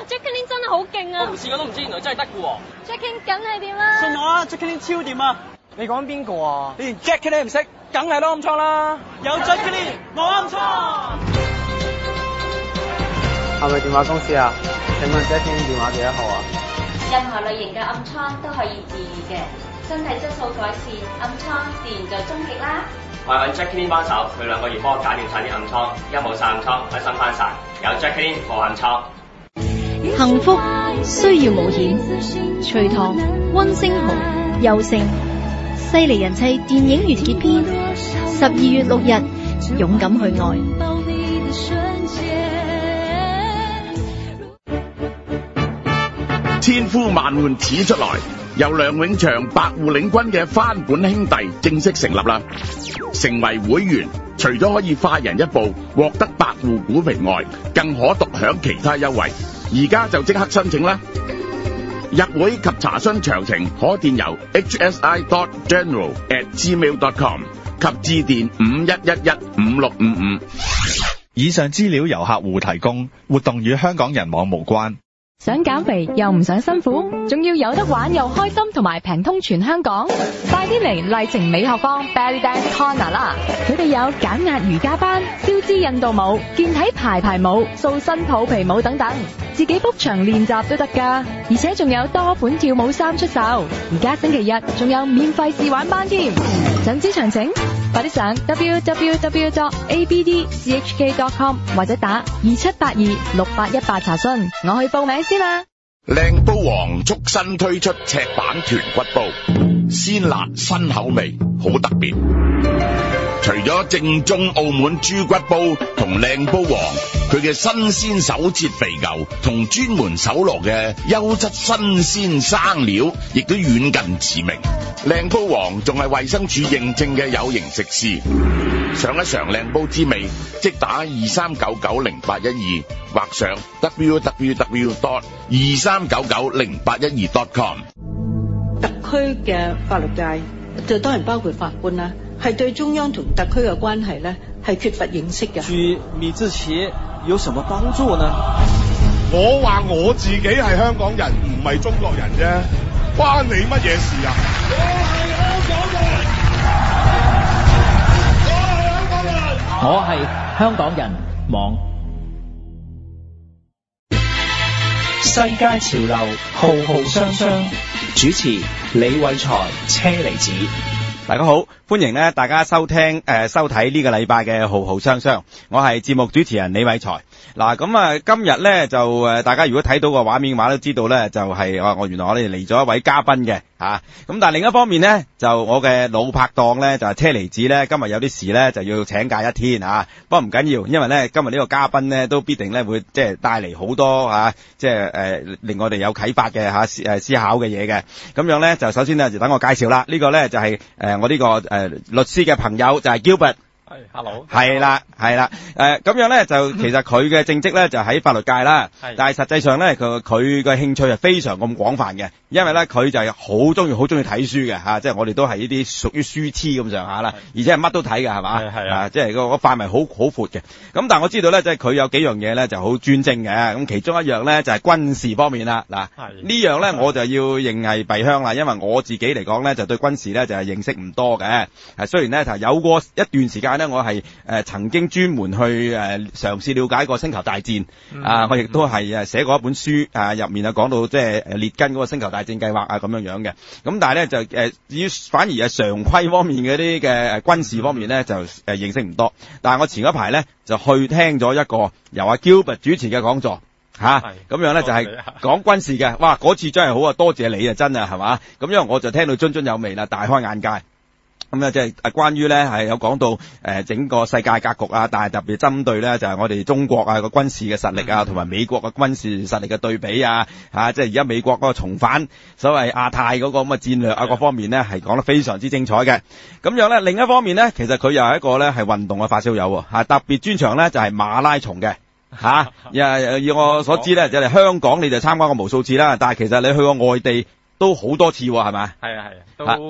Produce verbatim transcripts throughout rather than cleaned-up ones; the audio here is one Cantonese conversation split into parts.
Jacqueline 真係好勁啊！ 我唔試過都唔知，原來真係得嘅喎。 Jacqueline 梗係掂啦！ 信我啊 ，Jacqueline 超掂啊！ 你講邊個啊？ 你連 Jacqueline 都唔識，梗係都暗瘡啦！有 Jacqueline， 我暗瘡。 係咪電話公司啊？請問 Jacqueline 電話幾多號啊？ 任何類型嘅暗瘡都可以治癒嘅，身體質素改善，暗瘡自然就終極啦。 我揾 Jacqueline 幫手，佢兩個月幫我搞掂晒啲暗瘡，而家冇晒暗瘡，開心翻晒。有 Jacqueline 冇暗瘡。 幸福需要冒險，隋唐溫星豪優勝，犀利人妻電影完結篇，十二月六日，勇敢去愛。 千呼萬喚始出來，由梁永祥、白戶領軍嘅翻本兄弟正式成立啦！成為會員，除咗可以快人一步獲得百戶股評外，更可獨享其他優惠。而家就即刻申請啦！入會及查詢詳情可電郵 h s i dot general at gmail dot com 及致電五一一一五六五五。 以上資料由客戶提供，活動與香港人網無關。 想減肥又唔想辛苦，仲要有得玩又開心，同埋平通全香港，快啲嚟麗晴美學坊 Belly Dance Corner 啦！佢哋有減壓瑜伽班、消脂印度舞、健體排排舞、塑身抱皮舞等等，自己 book 場練習都得㗎，而且仲有多款跳舞衫出售。而家星期日仲有免費試玩班添，想知詳情？快啲上 w w w dot a b d c h k dot com 或者打二七八二六八一八查詢。我去報名先啦。 靚煲王促新推出赤版豚骨煲，鮮辣新口味，好特別。除咗正宗澳門豬骨煲同靚煲王，佢嘅新鮮手切肥牛同專門搜羅嘅優質新鮮生料，亦都遠近馳名。靚煲王仲係衛生署認證嘅有形食肆。嘗一嘗靚煲之味，即打二三九九零八一二，或上 w w w dot 二三九九零八一二 dot com。 特區嘅法律界就當然包括法官啦，係對中央同特區嘅關係咧係缺乏認識嘅。 對米志奇有什麼幫助呢？ 我話我自己係香港人，唔係中國人啫，關你乜嘢事啊？我係香港人。 我係香港人網，世界潮流浩浩雙雙，主持李偉才、車厘子。 大家好，歡迎咧大家收聽誒、呃、收睇呢個禮拜嘅浩浩雙雙，我係節目主持人李偉才。嗱咁啊，今日咧就誒，大家如果睇到個畫面嘅話，都知道咧就係、是、我我原來我哋嚟咗一位嘉賓嘅吓。咁、啊、但係另一方面咧，就我嘅老拍檔咧就係、是、車厘子咧，今日有啲事咧就要請假一天吓、啊。不過唔緊要，因為咧今日呢個嘉賓咧都必定咧會即係帶嚟好多吓，即係誒令我哋有啟發嘅吓誒思考嘅嘢嘅。咁樣咧就首先咧就等我介紹啦。呢、這個咧就係、是、誒、呃、我呢、這個誒、呃、律師嘅朋友就係 Gilbert。 係，hello。 係啦，係啦，誒，咁樣咧就其實佢嘅正職咧就喺法律界啦，但係實際上咧佢佢嘅興趣係非常咁廣泛嘅，因為咧佢就係好中意好中意睇書嘅吓，即係我哋都係呢啲屬於書痴咁上下啦，而且係乜都睇嘅係嘛，係啊，即係個個範圍好好闊嘅。咁但係我知道咧，即係佢有幾樣嘢咧就好專精嘅，咁其中一樣咧就係軍事方面啦。嗱，呢樣咧我就要認係弊鄉啦，因為我自己嚟講咧就對軍事咧就係認識唔多嘅，係雖然咧就有過一段時間咧。我係誒、呃、曾經專門去誒嘗試了解過星球大戰、嗯、啊，我亦都係誒寫過一本書啊，入面啊講到即係誒列根嗰個星球大戰計劃啊咁樣樣嘅。咁但係咧就誒至於反而係常規方面嗰啲嘅誒軍事方面咧就誒、呃、認識唔多。但係我前嗰排咧就去聽咗一個由阿 Gilbert 主持嘅講座吓，咁、啊、樣咧就係、是、講軍事嘅。哇，嗰次真係好啊，多謝你啊，真啊係嘛。咁因為我就聽到津津有味啦，大開眼界。咁咧即係誒關於咧係有講到誒整個世界格局啊，但係特別針對咧就係我哋中國啊個軍事嘅實力啊，同埋美國嘅軍事實力嘅對比啊，嚇即係而家美國嗰個重返所謂亞太嗰個咁嘅戰略啊各方面咧係講得非常之精彩嘅。咁樣咧另一方面咧，其實佢又係一個咧係運動嘅發燒友喎，嚇特別專長咧就係馬拉松嘅嚇。以我所知咧，就係香港你就參加過無數次啦，但係其實你去過外地都好多次喎，係咪？ 係啊係啊，都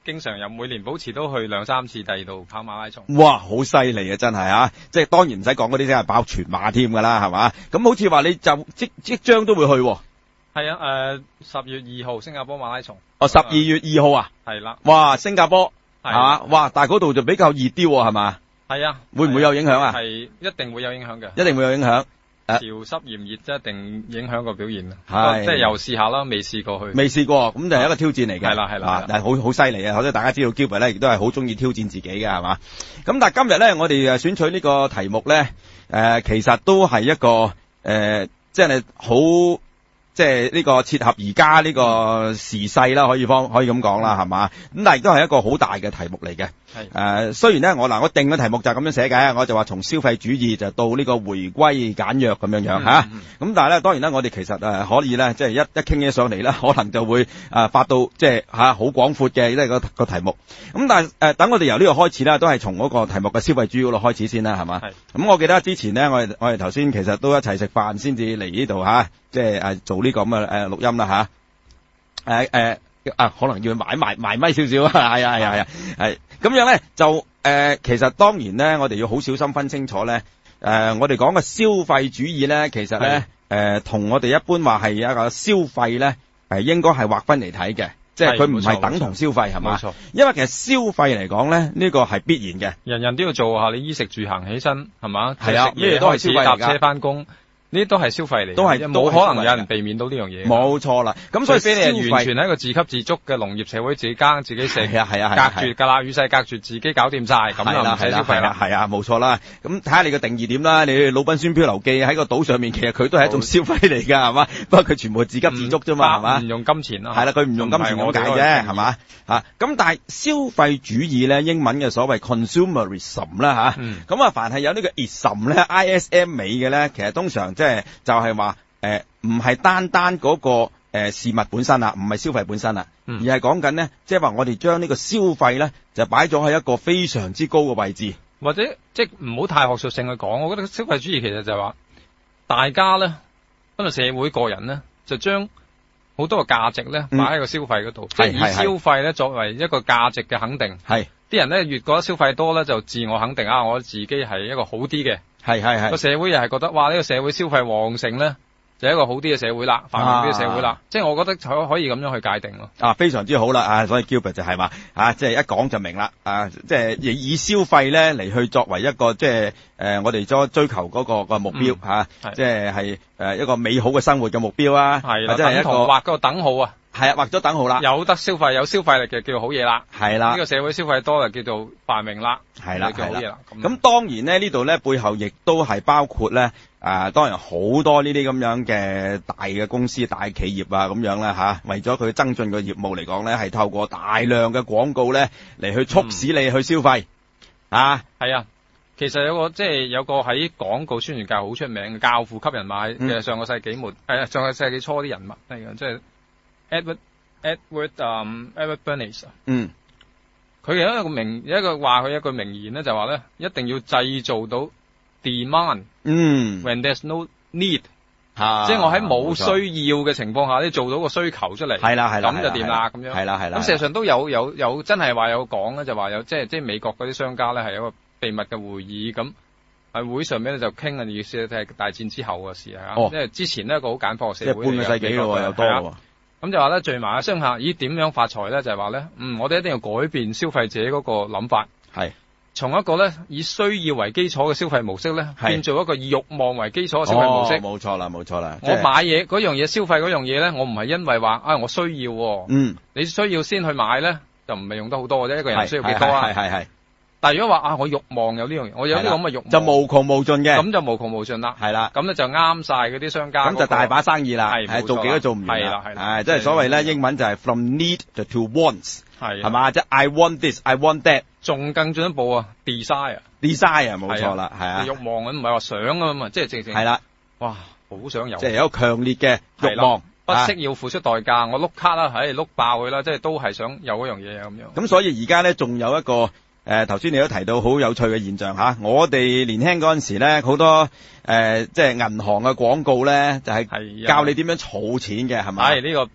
經常有每年保持都去兩三次第二度跑馬拉松。 哇，好犀利啊，真係啊！即係當然唔使講嗰啲，真係跑全馬添㗎啦，係嘛？咁好似話你就即即將都會去喎。 係啊，誒、呃，十月二號新加坡馬拉松。 哦，十二月二號啊？ 係啦。 哇，新加坡係係嘛？哇，但係嗰度就比較熱啲喎，係嘛？ 係啊。 會唔會有影響啊？ 係一定會有影響嘅。 一定會有影響。 潮濕炎熱即一定影響個表現啊！ 係即係又試下啦，未試過去。 未試過，咁就係一個挑戰嚟嘅。 係啦係啦， 但係好好犀利啊！所以大家知道 Gilbert 咧，亦都係好中意挑戰自己嘅，係嘛？咁但係今日咧，我哋誒選取呢個題目咧，誒、呃、其實都係一個誒、呃，即係好。即係呢個切合而家呢個時勢啦，可以方可以咁講啦，係嘛？咁但係亦都係一個好大嘅題目嚟嘅。係誒、呃，雖然咧我嗱我定嘅題目就係咁樣寫嘅，我就話從消費主義就到呢個回歸簡約咁樣樣嚇。咁、嗯嗯啊、但係咧當然啦，我哋其實誒、呃、可以咧，即係一一傾起上嚟咧，可能就會誒、呃、發到即係嚇好廣闊嘅即係個個題目。咁但係誒、呃、等我哋由呢個開始啦，都係從嗰個題目嘅消費主義嗰度開始先啦，係嘛？係。咁、嗯、我記得之前咧，我哋我哋頭先其實都一齊食飯先至嚟呢度嚇。即係誒做呢個咁嘅誒錄音啦吓，誒誒啊可能要埋埋埋咪少少啊，係啊係啊係啊係咁樣咧就誒、呃、其實當然咧我哋要好小心分清楚咧誒、呃、我哋講嘅消費主義咧其實咧誒同我哋一般話係一個消費咧係應該係劃分嚟睇嘅，即係佢唔係等同消費係嘛？冇錯，因為其實消費嚟講咧呢個係必然嘅， 人人都要做下，你衣食住行起身係嘛？ 係啊， 咩都係消費，搭車翻工。呢啲都係消費嚟， 都係冇可能有人避免到呢樣嘢。 冇錯啦，咁所以非你係完全係一個自給自足嘅農業社會，自己耕自己食，係啊係啊，隔絕㗎啦，與世隔絕，自己搞掂晒，咁就唔使消費啦。 係啊，冇錯啦。咁睇下你嘅定義點啦。你魯賓酸漂流記喺個島上面，其實佢都係一種消費嚟㗎，係嘛？不過佢全部自給自足啫嘛，係嘛？ 唔用金錢咯。 係啦，佢唔用金錢咁解啫，係嘛？嚇咁，但係消費主義咧，英文嘅所謂 consumerism 啦嚇，咁啊，凡係有呢個 ism 咧 ，I S M 尾嘅咧，其實通常即係就係話誒，唔係單單嗰個誒事物本身啦，唔係消費本身啦，而係講緊咧，即係話我哋將呢個消費咧，就擺咗喺一個非常之高嘅位置， 或者即係唔好太學術性去講。我覺得消費主義其實就係話大家咧，因為社會個人咧，就將好多個價值咧擺喺個消費嗰度，即係以消費咧作為一個價值嘅肯定。係啲人咧越覺得消費多咧，就自我肯定啊，我自己係一個好啲嘅。係係係個社會又係覺得哇，呢個社會消費旺盛咧，就係一個好啲嘅社會啦，繁榮啲嘅社會啦。啊、即係我覺得可可以咁樣去界定咯。啊， 非常之好啦啊！所以 Gilbert 就係話啊，即係一講就明啦啊！即係以消費咧嚟去作為一個即係誒、呃、我哋所追求嗰個個目標嚇、嗯啊，即係係誒一個美好嘅生活嘅目標啊，或者係一個畫個等號啊。 係啊，畫咗等號啦。 有得消費，有消費力嘅叫做好嘢啦。係啦，呢個社會消費多就叫做繁榮啦。係啦，叫好嘢啦。 咁當然咧，呢度咧背後亦都係包括咧，啊、呃，當然好多呢啲咁樣嘅大嘅公司、大企業啊咁樣啦吓、啊，為咗佢增進個業務嚟講咧，係透過大量嘅廣告咧嚟去促使你去消費、嗯、啊。係啊， 其實有個即係、就是、有個喺廣告宣傳界好出名嘅教父級人馬嘅、嗯、上個世紀末，係、哎、啊上個世紀初啲人物嚟嘅，即係。Edward Edward 嗯、um, Edward Bernays 嗯，佢有一個名有一個話佢一句名言咧，就話咧一定要製造到 demand，嗯 ，when there's no need，啊、即係我喺冇需要嘅情況下，你做到個需求出嚟，係啦係啦，咁就掂啦咁樣，係啦係啦。咁事實上都有有有真係話有講咧，就話有即係即係美國嗰啲商家咧係有個秘密嘅會議，咁喺會上面咧就傾嘅意思係大戰之後嘅事啊，哦、因為之前呢一個好簡樸嘅社會，即係半個世紀咯，有多喎。咁就話咧聚埋商下，咦點樣發財咧？就係話咧，嗯，我哋一定要改變消費者嗰個諗法，係從一個咧以需要為基礎嘅消費模式咧，變做一個以慾望為基礎嘅消費模式。冇錯啦，冇錯啦。我買嘢嗰樣嘢，消費嗰樣嘢咧，我唔係因為話啊、哎、我需要、哦，嗯，你需要先去買咧，就唔係用得好多嘅啫。一個人需要幾多啊？係係係。但係如果話啊，我慾望有呢樣嘢，我有呢個咁嘅慾望，就無窮無盡嘅，咁就無窮無盡啦。係啦，咁咧就啱晒嗰啲商家，咁就大把生意啦。係做幾都做唔完。係啦係啦，即係所謂咧，英文就係 from need to wants， 係係嘛，即係 I want this，I want that， 仲更進一步啊 ，desire，desire 冇錯啦，係啊，慾望咁唔係話想啊嘛，即係正正係啦，哇，好想有，即係有一個強烈嘅慾望，不惜要付出代價，我碌卡啦，唉碌爆佢啦，即係都係想有嗰樣嘢咁樣。咁所以而家咧仲有一個。誒頭先你都提到好有趣嘅現象嚇，我哋年輕嗰陣時咧，好多誒即係銀行嘅廣告咧，就係教你點樣儲錢嘅係咪？係呢個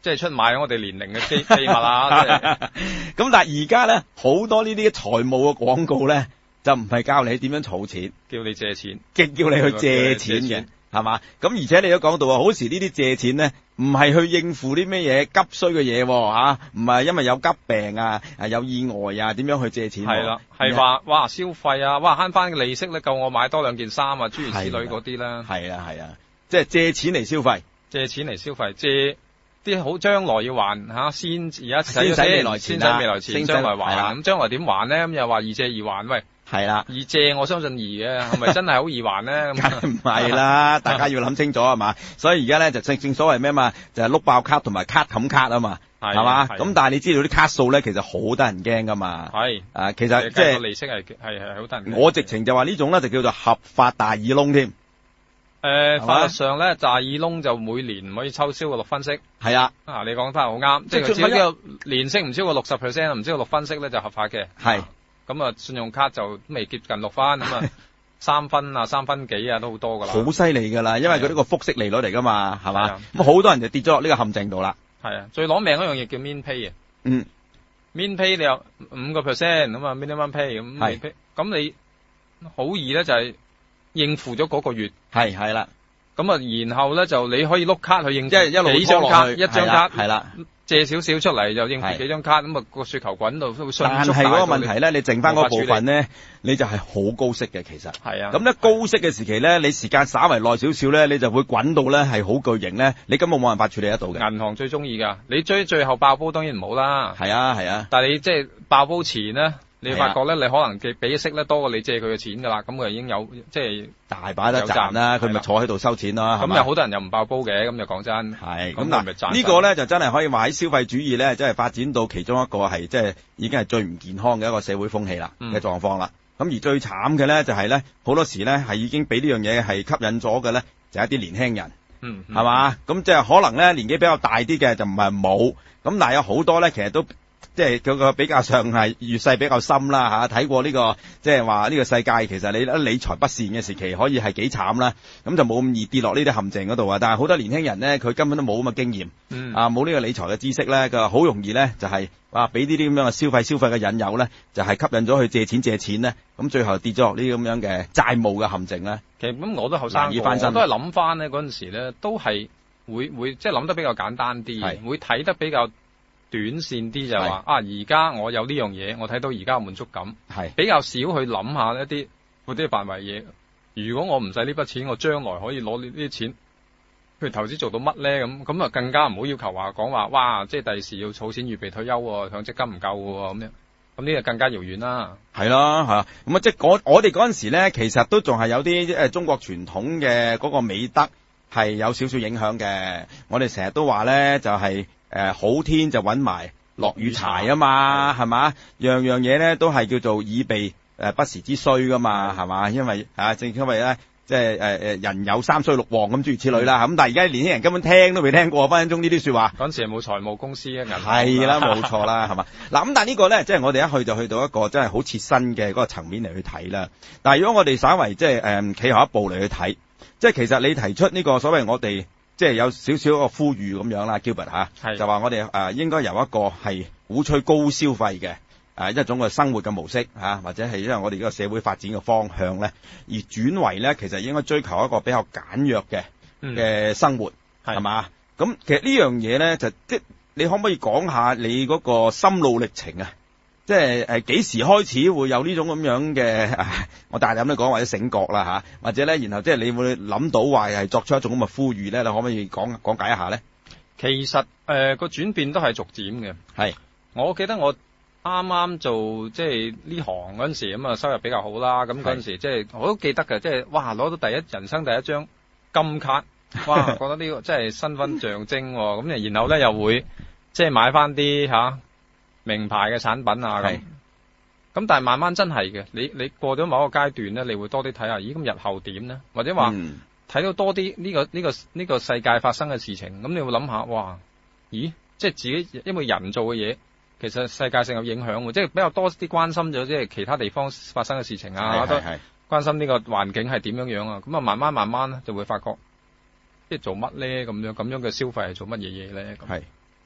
即係出賣我哋年齡嘅機秘密啊！ 咁但係而家咧好多呢啲財務嘅廣告咧，就唔係教你點樣儲錢， 叫你借錢， 即叫你去借錢嘅，係嘛？咁而且你都講到啊，好時呢啲借錢咧，唔係去應付啲咩嘢急需嘅嘢嚇，唔係因為有急病啊、有意外啊，點樣去借錢？ 係啦，係話哇消費啊，哇慳翻嘅利息咧，夠我買多兩件衫啊，諸如此類嗰啲啦。 係啊係啊，即係借錢嚟消費， 借錢嚟消費，借啲好將來要還嚇，先而家先使未來錢， 先使未來錢，將來還。咁將來點還咧？咁又話易借易還，喂。 係啦， 易借我相信易嘅，係咪真係好易還咧？ 梗係唔係啦，大家要諗清楚係嘛。所以而家咧就正正所謂咩嘛，就係碌爆卡同埋卡冚卡啊嘛，係嘛。咁但係你知道啲卡數咧，其實好得人驚噶嘛。係啊，其實即係利息係係係好得人驚。 我直情就話呢種咧就叫做合法大耳窿添。 誒，法律上咧大耳窿就每年唔可以抽超過六分息。 係啊， 啊你講得好啱，即係只要年息唔超過六十 percent， 唔超過六分息咧就合法嘅。係。咁啊，信用卡就未接近六分，咁啊三分啊，三分幾啊，都好多噶啦。好犀利噶啦，因為佢呢個複息利率嚟噶嘛，係嘛？咁好多人就跌咗落呢個陷阱度啦。係啊， 最攞命嗰樣嘢叫 min pay 啊。嗯。min pay 你有五個 percent 咁啊 minimum pay 咁。係。咁你好易咧就係應付咗嗰個月。係係啦。咁啊，然後咧就你可以碌卡去應付。即係一路幾張卡，一張卡。係啦。借少少出嚟就應付幾張卡，咁啊個雪球滾到都會迅速。但係嗰個問題咧，你剩翻嗰部分咧，你就係好高息嘅其實。係啊。咁咧高息嘅時期咧，你時間稍為耐少少咧，你就會滾到咧係好巨型咧，你根本冇辦法處理得到嘅。銀行最中意㗎，你追最後爆煲當然唔好啦。係啊係啊。但係你即係爆煲前咧，你發覺咧你可能嘅俾息咧多過你借佢嘅錢㗎啦，咁佢已經有即係大把得賺啦，佢咪坐喺度收錢咯。咁有好多人又唔爆煲嘅，咁就講真。係。咁嗱呢個咧就真係可以話喺消費主義咧，真係發展到其中一個係即係已經係最唔健康嘅一個社會風氣啦嘅狀況啦。咁而最慘嘅咧就係咧好多時咧係已經俾呢樣嘢係吸引咗嘅咧，就係一啲年輕人。嗯。係嘛？咁即係可能咧年紀比較大啲嘅就唔係冇，咁但係有好多咧其實都。即係嗰個比較上係越世比較深啦吓，睇過呢個即係話呢個世界其實你理財不善嘅時期可以係幾慘啦，咁就冇咁易跌落呢啲陷阱嗰度啊。但係好多年輕人咧，佢根本都冇咁嘅經驗，嗯、啊冇呢個理財嘅知識咧，佢好容易咧就係話俾呢啲咁樣嘅消費消費嘅引誘咧，就係吸引咗去借錢借錢咧，咁最後跌咗落呢啲咁樣嘅債務嘅陷阱咧。其實咁我都後生過，我都係諗翻咧嗰陣時咧，都係會會即係諗得比較簡單啲，會睇得比較短線啲就係話啊，而家我有呢樣嘢，我睇到而家嘅滿足感，係比較少去諗下一啲嗰啲範圍嘢。如果我唔使呢筆錢，我將來可以攞呢啲錢去投資做到乜咧？咁咁啊，更加唔好要求話講話，哇！即係第時要儲錢預備退休喎，強積金唔夠喎，咁樣咁呢個更加遙遠啦。係啦，係啊，咁啊，即係我我哋嗰陣時咧，其實都仲係有啲誒中國傳統嘅嗰個美德係有少少影響嘅。我哋成日都話咧，就係、是。誒、呃，好天就揾埋落雨柴啊嘛，係嘛？樣樣嘢咧都係叫做以備誒、呃、不時之需噶嘛，係嘛？因為啊，正因為咧，即係誒誒，人有三衰六旺咁諸如此類啦。咁、嗯、但係而家年輕人根本聽都未聽過分分鐘呢啲說話。嗰陣時係冇財務公司嘅銀行。係啦，冇錯啦，係嘛？嗱咁，但係呢個咧，即係我哋一去就去到一個真係好切身嘅嗰個層面嚟去睇啦。但係如果我哋稍為即係誒企後一步嚟去睇，即係其實你提出呢個所謂我哋。即係有少少個呼籲咁樣啦 Gilbert 吓，就話我哋誒、呃、應該由一個係鼓吹高消費嘅誒、呃、一種嘅生活嘅模式吓、啊，或者係因為我哋呢個社會發展嘅方向咧，而轉為咧其實應該追求一個比較簡約嘅嘅生活係嘛？咁其實呢樣嘢咧就即係你可唔可以講下你嗰個心路歷程啊？即係誒幾時開始會有呢種咁樣嘅、啊，我大膽啲講或者醒覺啦吓，或者咧，然後即係你會諗到話係作出一種咁嘅呼籲咧，你可唔可以講講解一下咧？其實誒個轉變都係逐漸嘅，係我記得我啱啱做即係呢行嗰陣時咁啊，收入比較好啦，咁嗰陣時即係我都記得嘅，即係哇攞到第一人生第一張金卡，哇覺得呢個真係身份象徵，咁然後咧又會即係買翻啲吓。名牌嘅產品啊，咁咁但係慢慢真係嘅，你你過咗某一個階段咧，你會多啲睇下，咦咁日後點咧？或者話睇到多啲呢個呢個呢個世界發生嘅事情，咁你會諗下，哇，咦，即係自己因為人做嘅嘢，其實世界性有影響嘅，即係比較多啲關心咗即係其他地方發生嘅事情啊，都關心呢個環境係點樣樣啊，咁啊慢慢慢慢咧就會發覺，即係做乜咧咁樣咁樣嘅消費係做乜嘢嘢咧？係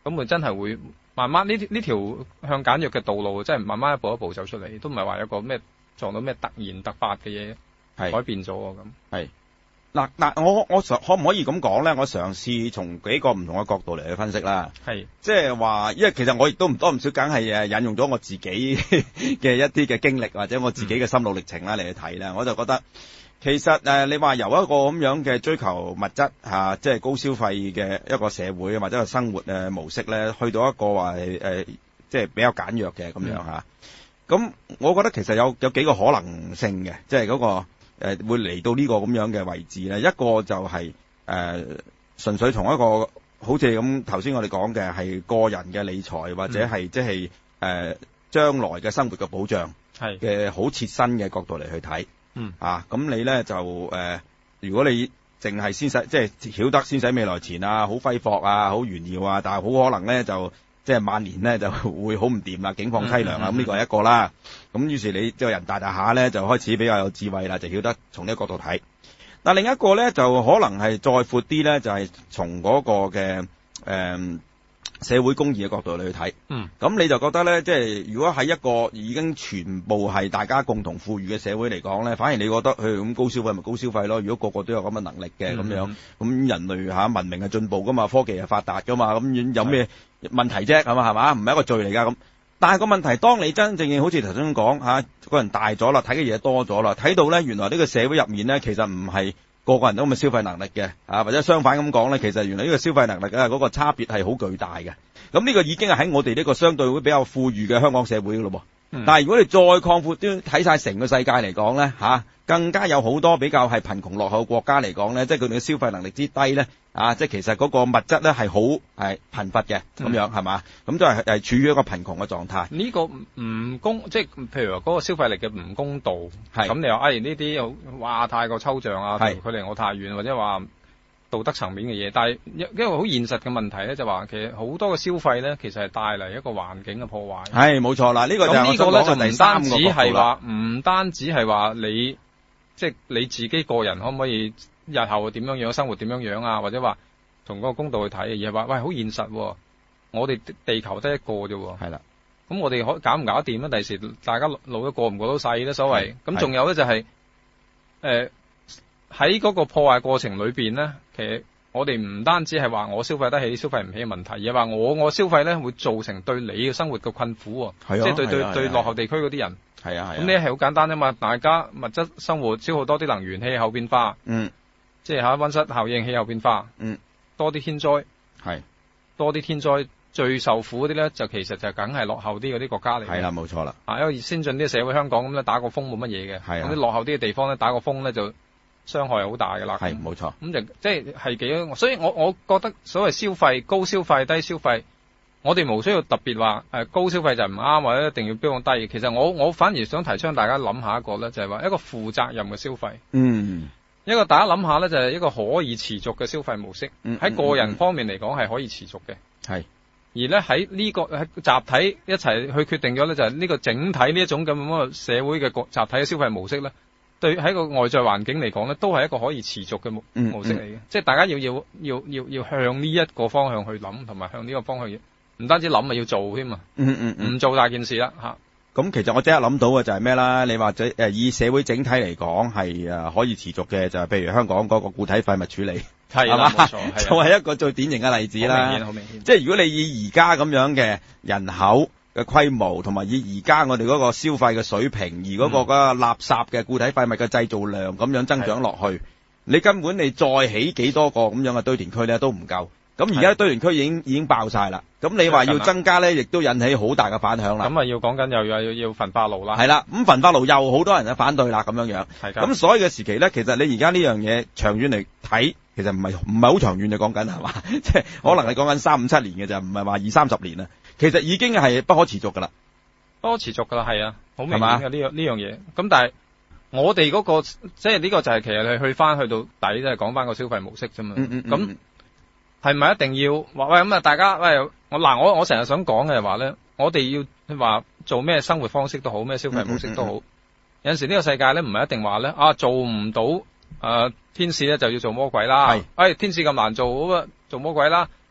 咁會真係會慢慢呢呢條向簡約嘅道路，真係慢慢一步一步走出嚟，都唔係話有個咩撞到咩突然突發嘅嘢改變咗咁。 係嗱嗱，我我嘗可唔可以咁講咧？我嘗試從幾個唔同嘅角度嚟去分析啦。 係即係話，因為其實我亦都唔多唔少，梗係誒引用咗我自己嘅一啲嘅經歷或者我自己嘅心路歷程啦嚟去睇啦。我就覺得其實誒，你話由一個咁樣嘅追求物質嚇，即係高消費嘅一個社會或者個生活誒模式咧，去到一個話係誒，即係比較簡約嘅咁樣嚇。咁我覺得其實有有幾個可能性嘅，即係嗰個。誒會嚟到呢個咁樣嘅位置咧，一個就係、是、誒、呃、純粹從一個好似咁頭先我哋講嘅係個人嘅理財或者係即係誒將來嘅生活嘅保障嘅好切身嘅角度嚟去睇，嗯啊咁你咧就誒、呃、如果你淨係先使即係曉得先使未來錢啊，好揮霍啊，好炫耀啊，但係好可能咧就。即係晚年咧就會好唔掂啦，境況淒涼啊！咁呢個係一個啦。咁於是你即係人大大下咧就開始比較有智慧啦，就曉得從呢個角度睇。但另一個咧就可能係再闊啲咧，就係從嗰個嘅誒、呃、社會公義嘅角度嚟去睇。嗯。咁你就覺得咧，即係如果喺一個已經全部係大家共同富裕嘅社會嚟講咧，反而你覺得佢咁高消費咪高消費咯？如果個個都有咁嘅能力嘅咁、嗯、樣，咁人類嚇文明係進步噶嘛，科技係發達噶嘛，咁有咩問題啫？係嘛係嘛，唔係一個罪嚟㗎咁。但係個問題，當你真正好似頭先講嚇，個人大咗啦，睇嘅嘢多咗啦，睇到咧原來呢個社會入面咧，其實唔係個個人都咁嘅消費能力嘅，啊或者相反咁講咧，其實原來呢個消費能力啊嗰個差別係好巨大嘅。咁呢個已經係喺我哋呢個相對會比較富裕嘅香港社會㗎咯噃。嗯、但係如果你再擴闊啲睇晒成個世界嚟講咧，嚇更加有好多比較係貧窮落後嘅國家嚟講咧，即係佢哋嘅消費能力之低咧，啊即係其實嗰個物質咧係好係貧乏嘅咁、嗯、樣係嘛？咁都係係處於一個貧窮嘅狀態。 呢個唔公即係譬如話嗰個消費力嘅唔公道，咁你話哎呢啲又話太過抽象啊，佢離我太遠，或者話道德層面嘅嘢，但係一一個好現實嘅問題咧，就話其實好多嘅消費咧，其實係帶嚟一個環境嘅破壞。係冇錯啦，呢、呢個就係我想講嘅第三個角度啦。咁呢個咧就唔單止係話，唔單止係話你即係、就是、你自己個人可唔可以日後點樣樣生活點樣樣啊，或者話從嗰個公道去睇，而係話喂好現實喎，我哋地球得一個啫喎。係啦，咁我哋可搞唔搞得掂咧？第時大家老咗過唔過到世咧？所謂咁仲有咧就係、是、誒。呃喺嗰個破壞過程裏邊咧，其實我哋唔單止係話我消費得起、消費唔起嘅問題，而係話我我消費咧會造成對你嘅生活嘅困苦喎，即係對對對落後地區嗰啲人。係啊係。咁呢係好簡單啫嘛，大家物質生活消耗多啲能源，氣候變化，嗯，即係嚇溫室效應、氣候變化，嗯，多啲天災，係多啲天災，最受苦嗰啲咧就其實就梗係落後啲嗰啲國家嚟。係啦，冇錯啦。啊，因為先進啲社會香港咁咧打個風冇乜嘢嘅，係啊。咁啲落後啲嘅地方咧打個風咧就傷害好大㗎啦，係冇錯。咁就即係係幾，所以我我覺得所謂消費高消費低消費，我哋無需要特別話誒高消費就唔啱，或者一定要標榜低。其實我我反而想提倡大家諗下一個咧，就係話一個負責任嘅消費。嗯，一個大家諗下咧，就係一個可以持續嘅消費模式。嗯，喺個人方面嚟講係可以持續嘅。係。而咧喺呢個喺集體一齊去決定咗咧，就係呢個整體呢一種咁樣嘅社會嘅集體嘅消費模式咧。對喺個外在環境嚟講咧，都係一個可以持續嘅模模式嚟嘅，嗯嗯、即係大家要要要要要向呢一個方向去諗，同埋向呢個方向要唔單止諗啊，要做添啊，嗯嗯嗯，唔做大件事啦吓。咁其實我即刻諗到嘅就係咩啦？你話者誒以社會整體嚟講係誒可以持續嘅，就係譬如香港嗰個固體廢物處理係嘛，冇錯，就係一個最典型嘅例子啦。好明顯，好明顯。即係如果你以而家咁樣嘅人口嘅規模，同埋以而家我哋嗰個消費嘅水平，而嗰個嗰垃圾嘅固體廢物嘅製造量咁樣增長落去，你根本你再起幾多個咁樣嘅堆填區咧都唔夠。咁而家堆填區已經已經爆晒啦。咁你話要增加咧，亦都引起好大嘅反響啦。咁啊要講緊又要要要焚化爐啦。係啦，咁焚化爐又好多人嘅反對啦，咁樣樣。係咁所以嘅時期咧，其實你而家呢樣嘢長遠嚟睇，其實唔係唔係好長遠，你講緊係嘛？即係可能你講緊三五七年嘅就唔係話二三十年啦。其實已經係不可持續噶啦，不可持續噶啦，係啊，好明顯嘅呢樣呢樣嘢。咁但係我哋嗰、那個即係呢個就係其實你去翻去到底，即係講翻個消費模式啫嘛。嗯嗯。咁係咪一定要話喂咁啊？大家喂我嗱我我成日想講嘅係話咧，我哋要話做咩生活方式都好，咩消費模式都好。嗯嗯嗯、有陣時呢個世界咧唔係一定話咧啊做唔到誒、呃、天使咧就要做魔鬼啦。係。誒、哎、天使咁難做，咁啊做魔鬼啦。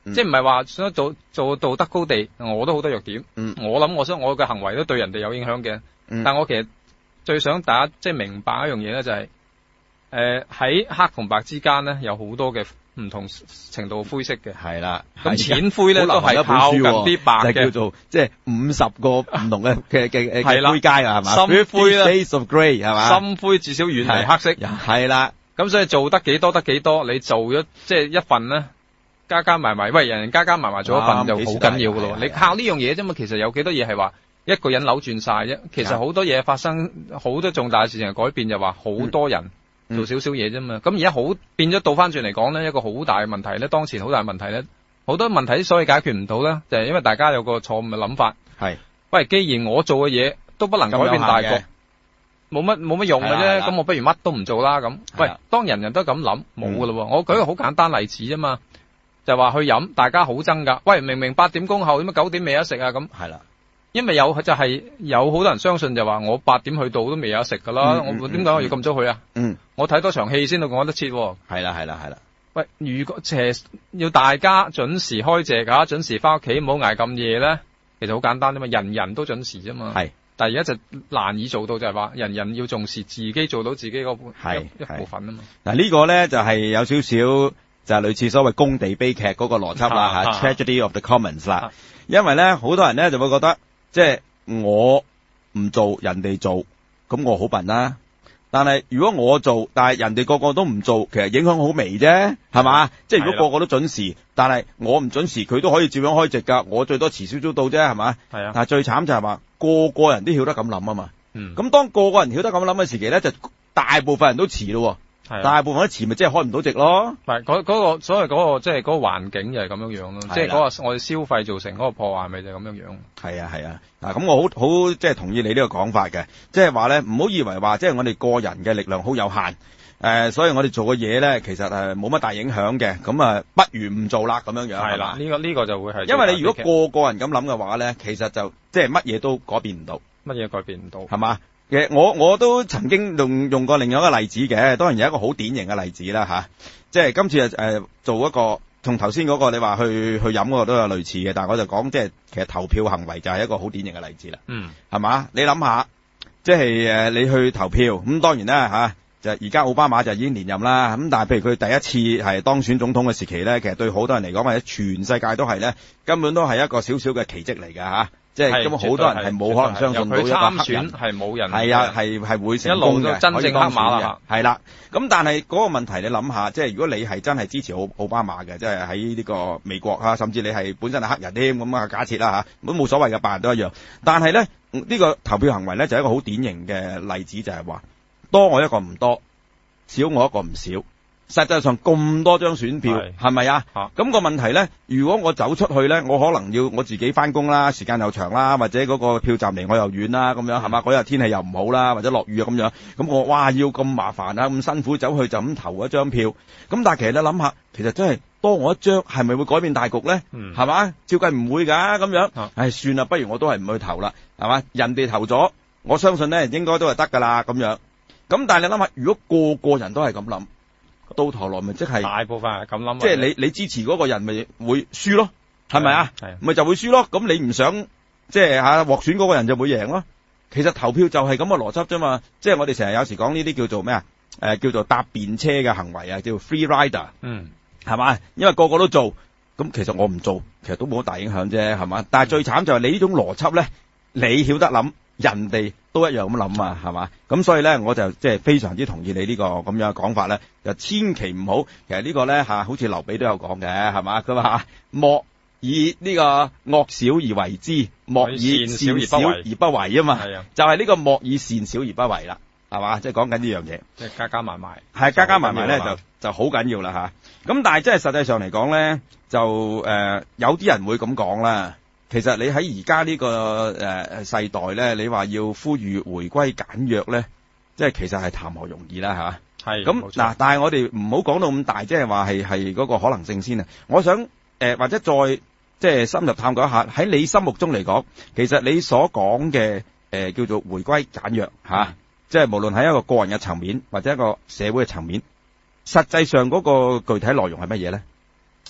嗯、即係唔係話想做做道德高地，我都好多弱點。嗯、我諗我想我嘅行為都對人哋有影響嘅，嗯、但我其實最想大家即係明白一樣嘢咧，就係誒喺黑同白之間咧有好多嘅唔同程度灰色嘅。係啦，咁淺灰咧都係靠近啲白嘅，就叫做即係五十個唔同嘅嘅嘅嘅灰階啊，係嘛？深灰咧 ，shades of grey 係嘛？深灰至少遠離黑色。係啦，咁所以做得幾多得幾多，你做咗即係一份咧。加加埋埋，喂，人人加加埋埋做一份就好緊要噶咯。你靠呢樣嘢啫嘛，其實有幾多嘢係話一個人扭轉晒啫。其實好多嘢發生，好多重大嘅事情改變，就話好多人做少少嘢啫嘛。咁而家好變咗倒翻轉嚟講咧，一個好大嘅問題咧，當前好大嘅問題咧，好多問題所以解決唔到咧，就係因為大家有個錯誤嘅諗法。係，喂，既然我做嘅嘢都不能改變大局，冇乜冇乜用嘅啫，咁我不如乜都唔做啦咁。喂，當人人都咁諗，冇噶咯。我舉個好簡單例子啫嘛。就話去飲，大家好憎噶。喂，明明八點恭候，點解九點未有得食啊？咁係啦，因為有就係、是、有好多人相信就話我八點去到都未有得食噶啦。嗯嗯、我點解我要咁早去啊？嗯，我睇多場戲先到講得切。係啦係啦係啦。喂，如果其實要大家準時開席噶，準時翻屋企，唔好捱咁夜咧。其實好簡單啫嘛，人人都準時啫嘛。係，但係而家就難以做到，就係話人人要重視自己做到自己嗰半一一部分啊嘛。嗱呢個咧就係有少少。就係類似所謂工地悲劇嗰個邏輯啦嚇 ，tragedy of the commons 啦。因為咧，好多人咧就會覺得，即係我唔做，人哋做，咁我好笨啦。但係如果我做，但係人哋個個都唔做，其實影響好微啫，係嘛？即係如果個個都準時，但係我唔準時，佢都可以照樣開席㗎。我最多遲少少到啫，係嘛？係啊。但係最慘就係話，個個人都曉得咁諗啊嘛。嗯。咁當個個人曉得咁諗嘅時期咧，就大部分人都遲咯。係，大部分都遲咪即係開唔到席咯。唔係嗰嗰個所謂嗰、嗰個即係嗰個環境就係咁樣樣咯。即係嗰個我哋消費造成嗰個破壞咪就係咁樣樣。係啊係啊，嗱咁、啊、我好好即係同意你呢個講法嘅，即係話咧唔好以為話即係我哋個人嘅力量好有限，誒、呃，所以我哋做嘅嘢咧其實係冇乜大影響嘅，咁啊不如唔做啦咁樣樣。係啦，呢、呢個呢、呢個就會係。因為你如果個個人咁諗嘅話咧，其實就即係乜嘢都改變唔到。乜嘢改變唔到？係嘛？其實我我都曾經用用過另外一個例子嘅，當然有一個好典型嘅例子啦吓，即係今次誒、呃、做一個同頭先嗰個你話去去飲嗰個都有類似嘅，但係我就講即係其實投票行為就係一個好典型嘅例子啦。嗯，係嘛？你諗下，即係誒你去投票咁、嗯，當然啦吓、啊，就而家奧巴馬就已經連任啦。咁但係譬如佢第一次係當選總統嘅時期咧，其實對好多人嚟講或者全世界都係咧，根本都係一個少少嘅奇蹟嚟㗎吓。即係咁好多人係冇可能相信到一個黑人係冇人係啊係係會成功嘅，真正黑馬啦係啦。咁但係嗰個問題你諗下，即係如果你係真係支持奧奧巴馬嘅，即係喺呢個美國啊，甚至你係本身係黑人添咁啊，假設啦吓，都冇所謂嘅，白人都一樣。但係咧呢個投票行為咧就係一個好典型嘅例子，就係話多我一個唔多，少我一個唔少。實際上咁多張選票係咪啊？咁個問題咧，如果我走出去咧，我可能要我自己翻工啦，時間又長啦，或者嗰個票站離我又遠啦，咁樣係嘛？嗰日天氣又唔好啦，或者落雨啊咁樣，咁我哇要咁麻煩啊，咁辛苦走去就咁投一張票。咁但係其實你諗下，其實真係多我一張，係咪會改變大局咧？係、嗯、嘛？照計唔會㗎咁樣。唉、哎，算啦，不如我都係唔去投啦，係嘛？人哋投咗，我相信咧應該都係得㗎啦咁樣。咁但係你諗下，如果個個人都係咁諗，到頭來咪即係大部分係咁諗，即係你你支持嗰個人咪會輸咯，係咪啊？係咪就會輸咯？咁你唔想即係吓獲選嗰個人就會贏咯？其實投票就係咁嘅邏輯啫嘛。即係我哋成日有時講呢啲叫做咩啊？誒、呃，叫做搭便車嘅行為啊，叫做 free rider。嗯，係嘛？因為個個都做，咁其實我唔做，其實都冇乜大影響啫，係嘛？但係最慘就係你呢種邏輯咧，你曉得諗，人哋都一樣咁諗啊，係嘛？咁所以咧，我就即係非常之同意你呢個咁樣嘅講法咧，就千祈唔好。其實呢個咧吓，好似劉備都有講嘅，係嘛？佢話莫以呢個惡小而為之，莫以善小而不為啊嘛。係啊，就係呢個莫以善小而不為啦，係嘛？即係講緊呢樣嘢，即係加加埋埋，係加加埋埋咧就就好緊要啦吓。咁但係即係實際上嚟講咧，就誒、呃、有啲人會咁講啦。其實你喺而家呢個誒、呃、世代咧，你話要呼籲回歸簡約咧，即係其實係談何容易啦吓。係咁嗱，但係我哋唔好講到咁大，即係話係係嗰個可能性先啊。我想誒、呃、或者再即係深入探究一下，喺你心目中嚟講，其實你所講嘅誒叫做回歸簡約吓、啊，即係無論喺一個個人嘅層面或者一個社會嘅層面，實際上嗰個具體內容係乜嘢咧？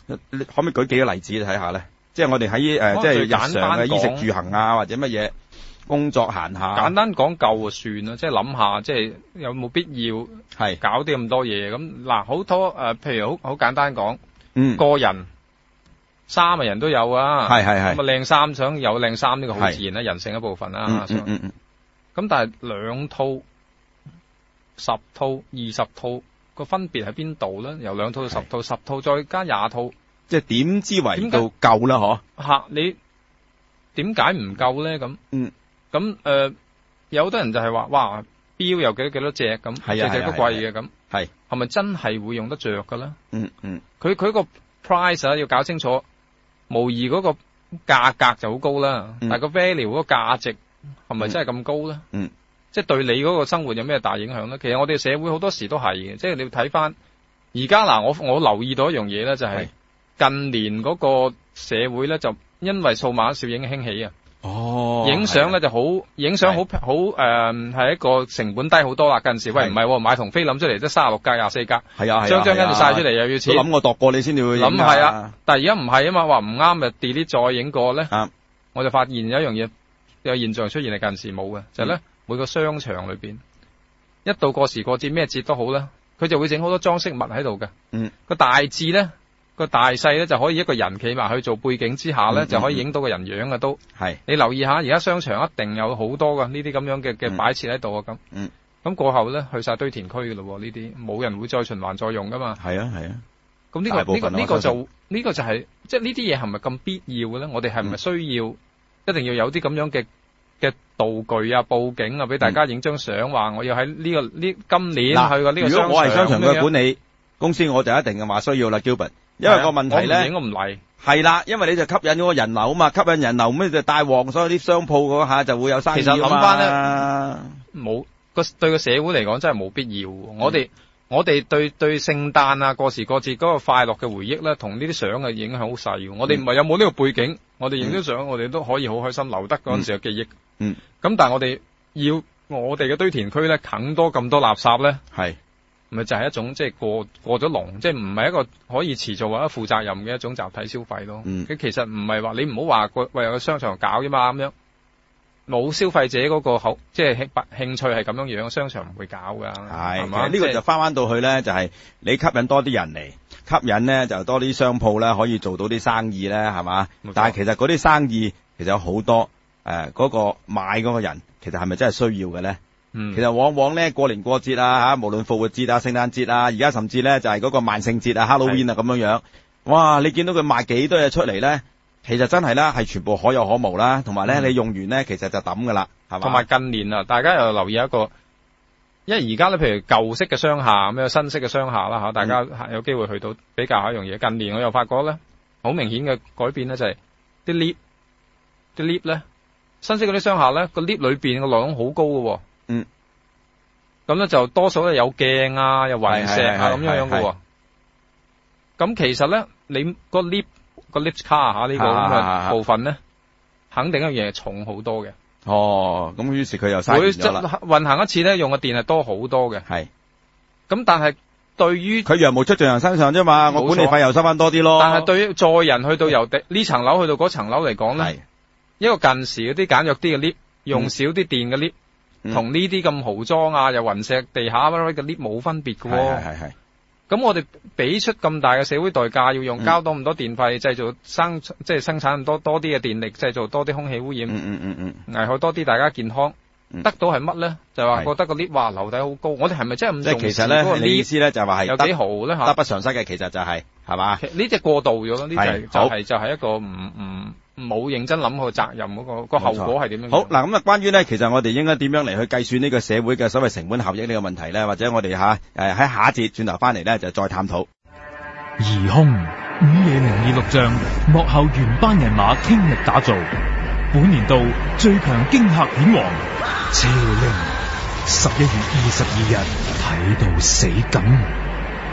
你可唔可以舉幾個例子睇下咧？即係我哋喺誒即係日常嘅衣食住行啊，或者乜嘢工作閒下。 簡單講夠就算啦，即係諗下，即係有冇必要係搞啲咁多嘢咁嗱？好多誒、呃，譬如好好簡單講，嗯，個人衫嘅人都有啊，係係係咁啊，靚衫想有靚衫呢個好自然啦，人性一部分啦。嗯嗯嗯嗯。咁但係兩套、十套、二十套個分別喺邊度咧？由兩套到十套，十套再加廿套。 即係點知為到夠啦？嗬吓，你點解唔夠咧？咁嗯，咁誒、呃，有好多人就係話，哇，錶有幾多幾多隻咁，隻隻都貴嘅咁，係係咪真係會用得着㗎咧？嗯嗯，佢佢個 price 啊，要搞清楚，無疑嗰個價格就好高啦，嗯、但係個 value 嗰個價值係咪真係咁高咧？嗯，即係對你嗰個生活有咩大影響咧？其實我哋社會好多時都係嘅，即係你要睇翻而家嗱，我我留意到一樣嘢咧，就係、是。近年嗰個社會咧，就因為數碼攝影興起啊，哦，影相咧就好，影相好好誒，係一個成本低好多啦。近時喂唔係、哦、買同菲林出嚟得三十六格、廿四格，係啊，張張跟住晒出嚟又要錢。 諗我度過你先至會影。諗係啊， 但係而家唔係啊嘛，話唔啱就 delete 再影過咧。啊，我就發現有一樣嘢有現象出現係近時冇嘅，就係、是、咧、嗯、每個商場裏邊一到過時過節咩節都好啦，佢就會整好多裝飾物喺度嘅。嗯，個大致咧。個大細咧就可以一個人企埋去做背景之下咧、嗯嗯、就可以影到個人樣嘅都係。你留意下，而家商場一定有好多噶呢啲咁樣嘅嘅擺設喺度啊咁。嗯。咁過後咧去晒堆填區噶咯，呢啲冇人會再循環再用噶嘛。係啊係啊。咁呢、這個呢、這個呢、這個就呢、這個就係、是、即係呢啲嘢係咪咁必要嘅咧？我哋係咪需要、嗯、一定要有啲咁樣嘅嘅道具啊、佈景啊，俾大家影張相，話我要喺呢、這個呢今年去過呢個商場。如果我係商場嘅管理公司，我就一定嘅話需要啦 Gilbert。因為個問題咧，我唔嚟係啦，因為你就吸引嗰個人流啊嘛，吸引人流咁就帶旺所有啲商鋪嗰下就會有生意。其實諗翻咧，冇個對個社會嚟講真係冇必要。嗯、我哋我哋對對聖誕啊過時過節嗰個快樂嘅回憶咧，同呢啲相嘅影響好細。我哋唔係有冇呢個背景，我哋影咗相，我哋都可以好開心留得嗰陣時嘅記憶。嗯，咁但係我哋要我哋嘅堆填區咧，啃多咁多垃圾咧，係。咪就係一種即係過過咗龍，即係唔係一個可以持續或者負責任嘅一種集體消費咯。嗯，其實唔係話你唔好話個為個商場搞啫嘛，咁樣冇消費者嗰個好即係興興趣係咁樣樣，商場唔會搞噶。係嘛，呢個就翻翻到去咧，就係你吸引多啲人嚟，吸引咧就多啲商鋪咧可以做到啲生意咧，係嘛？但係其實嗰啲生意其實有好多誒，嗰、呃嗰個買嗰個人其實係咪真係需要嘅咧？嗯，其實往往咧過年過節啊吓，無論復活節啊、聖誕節啊，而家甚至咧就係嗰個萬聖節啊、Halloween 啊咁樣樣，哇！你見到佢賣幾多嘢出嚟咧，其實真係啦，係全部可有可無啦，同埋咧你用完咧，其實就抌噶啦，係嘛？同埋近年啊，大家又留意一個，因為而家咧，譬如舊式嘅商廈咁樣，新式嘅商廈啦吓，大家有機會去到比較下一樣嘢。近年我又發覺咧，好明顯嘅改變咧就係啲 lift，啲 lift 咧，新式嗰啲商廈咧個 lift 裏邊個內容好高嘅。嗯，咁咧就多數咧有鏡啊，有雲石啊咁樣樣嘅喎。咁其實咧，你個 lift 個 lift car 吓呢個咁嘅部分咧，肯定一樣嘢重好多嘅。哦，咁於是佢又嘥完咗啦。運行一次咧，用嘅電係多好多嘅。係。咁但係對於佢羊毛出在人身上啫嘛，我管理費又收翻多啲咯。但係對於載人去到由地呢層樓去到嗰層樓嚟講咧，一個近時嗰啲簡約啲嘅 lift，用少啲電嘅 lift。同呢啲咁豪裝啊，又雲石地下嘅 lift 冇分別嘅喎。係係係。咁我哋俾出咁大嘅社會代價，要用交多咁多電費，製造生即係生產咁多多啲嘅電力，製造多啲空氣污染。嗯嗯嗯嗯。危害多啲大家健康。嗯、得到係乜咧？就話覺得個 lift 話樓底好高，我哋係咪真係咁重視？即係其實咧，你意思咧就話係有幾豪咧嚇？得不償失嘅，其實就係係嘛？呢隻過度咗咯，呢隻就係就係一個唔唔。冇認真諗個責任嗰、那個、那個後果係點樣？好嗱，咁啊，關於咧，其實我哋應該點樣嚟去計算呢個社會嘅所謂成本效益呢個問題咧？或者我哋吓誒喺下一節轉頭翻嚟咧，就再探討。 疑兇午夜零二六將幕後原班人馬傾力打造本年度最強驚嚇片王邪靈，十一月二十二日睇到死梗。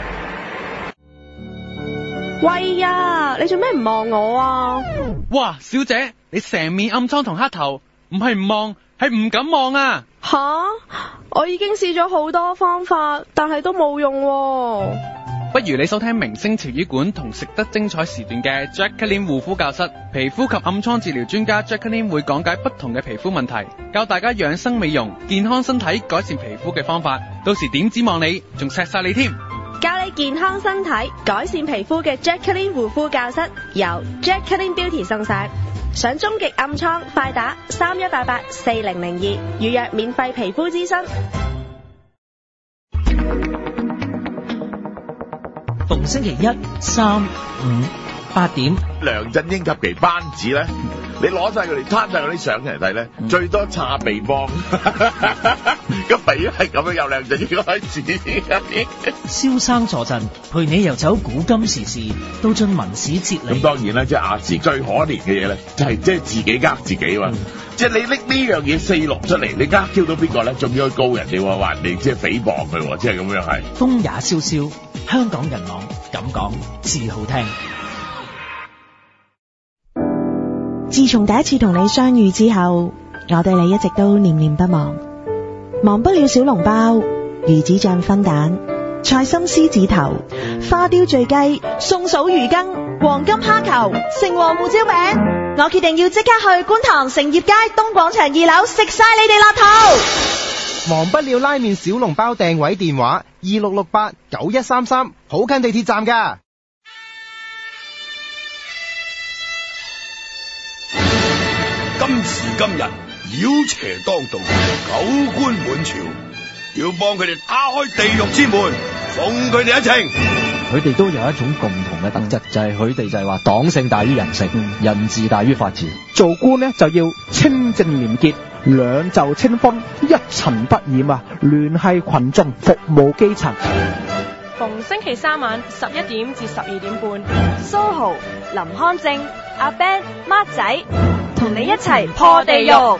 喂呀，你做咩唔望我啊？ 哇，小姐，你成面暗瘡同黑頭，唔係唔望，係唔敢望啊！ 吓，我已經試咗好多方法，但係都冇用喎。 不如你收聽明星潮語館同食得精彩時段嘅 Jacqueline 護膚教室，皮膚及暗瘡治療專家 Jacqueline 會講解不同嘅皮膚問題，教大家養生美容、健康身體、改善皮膚嘅方法。到時點指望你，仲錫晒你添。 教你健康身體、改善皮膚嘅 Jacqueline 護膚教室，由 Jacqueline Beauty 送上。想終極暗瘡，快打三一八八四零零二預約免費皮膚諮詢。 逢星期一、三、五、八點， 梁振英及其班子咧，你攞晒佢哋攤晒嗰啲相嚟睇咧，最多擦鼻幫，個鼻係咁樣由梁振英開始。 蕭生坐鎮，陪你遊走古今時事，到進文史哲理。 咁當然啦，即係亞視最可憐嘅嘢咧，就係即係自己呃自己嘛。嗯、即係你拎呢樣嘢四六出嚟，你呃 Q 到邊個咧？仲要去告人哋話人哋即係誹謗佢，即係咁樣係。 風也蕭蕭，香港人網咁講至好聽。 自從第一次同你相遇之後，我對你一直都念念不忘。忘不了小籠包、魚子醬分蛋、菜心獅子頭、花雕醉雞、松鼠魚羹、黃金蝦球、城隍胡椒餅。我決定要即刻去觀塘成業街東廣場二樓食晒你哋辣頭。 忘不了拉麵小籠包訂位電話二六六八九一三三，好近地鐵站㗎。 今時今日妖邪當道，狗官滿朝，要幫佢哋打開地獄之門，送佢哋一程。 佢哋都有一種共同嘅特質，就係佢哋就係話黨性大於人性，嗯、人治大於法治。 做官呢就要清正廉潔，兩袖清風，一塵不染啊！聯繫群眾，服務基層。 逢星期三晚十一點至十二點半，蘇豪、林康正、阿 Ben、孖仔同你一齊破地獄。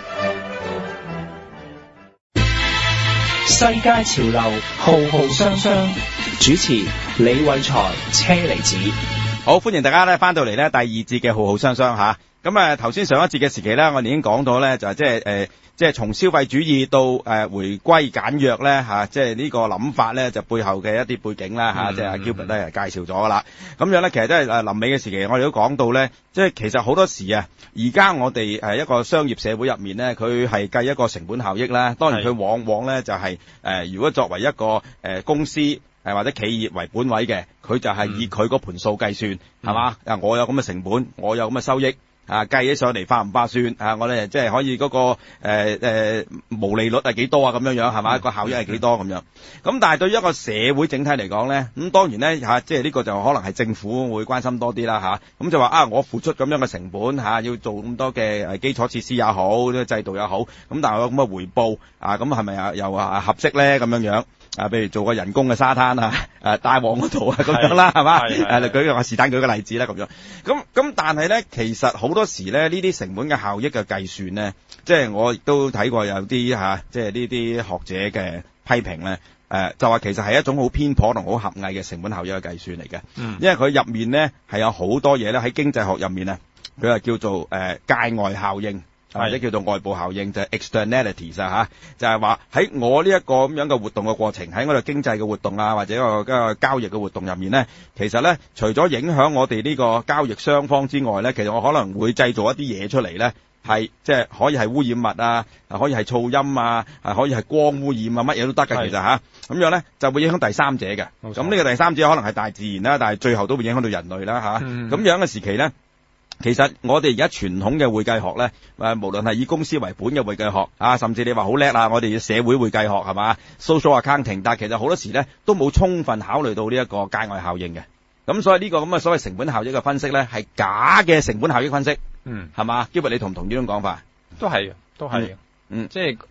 世界潮流，浩浩雙雙。主持李偉才、車厘子。 好，歡迎大家咧翻到嚟咧第二節嘅浩浩雙雙吓。咁啊頭先上一節嘅時期咧，我哋已經講到咧就係即係誒即係從消費主義到誒、呃、回歸簡約咧吓，即係呢個諗法咧就背後嘅一啲背景啦吓，嗯、即係阿 Gilbert 都係介紹咗噶啦。咁樣咧其實都係誒臨尾嘅時期，我哋都講到咧，即係其實好多時啊，而家我哋誒一個商業社會入面咧，佢係計一個成本效益啦。當然佢往往咧就係、是、誒、呃、如果作為一個誒、呃、公司。誒或者企業為本位嘅，佢就係以佢嗰盤數計算，係、嗯、嘛？啊，我有咁嘅成本，我有咁嘅收益，啊計起上嚟划唔划算？啊，我哋即係可以嗰、嗰個誒誒、呃呃、毛利率係幾多啊？咁樣樣係嘛？個、嗯、效益係幾多咁樣？咁但係對於一個社會整體嚟講咧，咁當然咧嚇，即係呢個就可能係政府會關心多啲啦嚇。咁、啊、就話啊，我付出咁樣嘅成本嚇、啊，要做咁多嘅誒基礎設施也好，啲制度也好，咁但係有咁嘅回報啊，咁係咪啊又啊合適咧咁樣樣？啊，譬如做個人工嘅沙灘啊，誒大王嗰度啊咁樣啦，係嘛？誒，你舉個是但舉個例子啦，咁樣。咁咁，但係咧，其實好多時咧，呢啲成本嘅效益嘅計算咧，即係我亦都睇過有啲吓，即係呢啲學者嘅批評咧，誒，就話其實係一種好偏頗同好狹隘嘅成本效益嘅計算嚟嘅。嗯。因為佢入面咧係有好多嘢咧喺經濟學入面啊，佢係叫做誒界外效應。或者叫做外部效應，就係、是、externalities 啊吓，就係話喺我呢一個咁樣嘅活動嘅過程，喺我哋經濟嘅活動啊，或者個個交易嘅活動入面咧，其實咧除咗影響我哋呢個交易雙方之外咧，其實我可能會製造一啲嘢出嚟咧，係即係可以係污染物啊，可以係噪音啊，可以係光污染啊，乜嘢都得嘅，其實吓咁樣咧就會影響第三者嘅。咁呢個第三者可能係大自然啦，但係最後都會影響到人類啦吓。咁、嗯、樣嘅時期咧。其實我哋而家傳統嘅會計學咧，誒無論係以公司為本嘅會計學啊，甚至你話好叻啊，我哋嘅社會會計學係嘛 social accounting， 但係其實好多時咧都冇充分考慮到呢一個界外效應嘅。咁所以呢個咁嘅所謂成本效益嘅分析咧，係假嘅成本效益分析。嗯，係嘛？基本你同唔同呢種講法？ 都係嘅，都係嘅。嗯，即係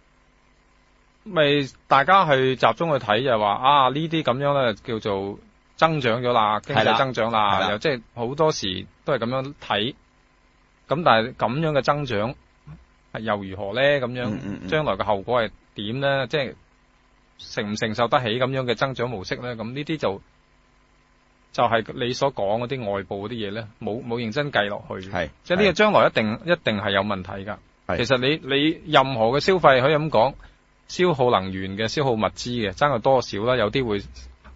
咪大家去集中去睇就係話啊呢啲咁樣咧叫做。增長咗啦，經濟增長啦，又即係好多時都係咁樣睇。咁但係咁樣嘅增長係又如何咧？咁樣將、嗯嗯、來嘅後果係點咧？即係承唔承受得起咁樣嘅增長模式咧？咁呢啲就就係、是、你所講嗰啲外部嗰啲嘢咧，冇冇認真計落去。係即係呢個將來一定一定係有問題㗎。其實你你任何嘅消費可以咁講，消耗能源嘅、消耗物資嘅，爭係多少啦？有啲會。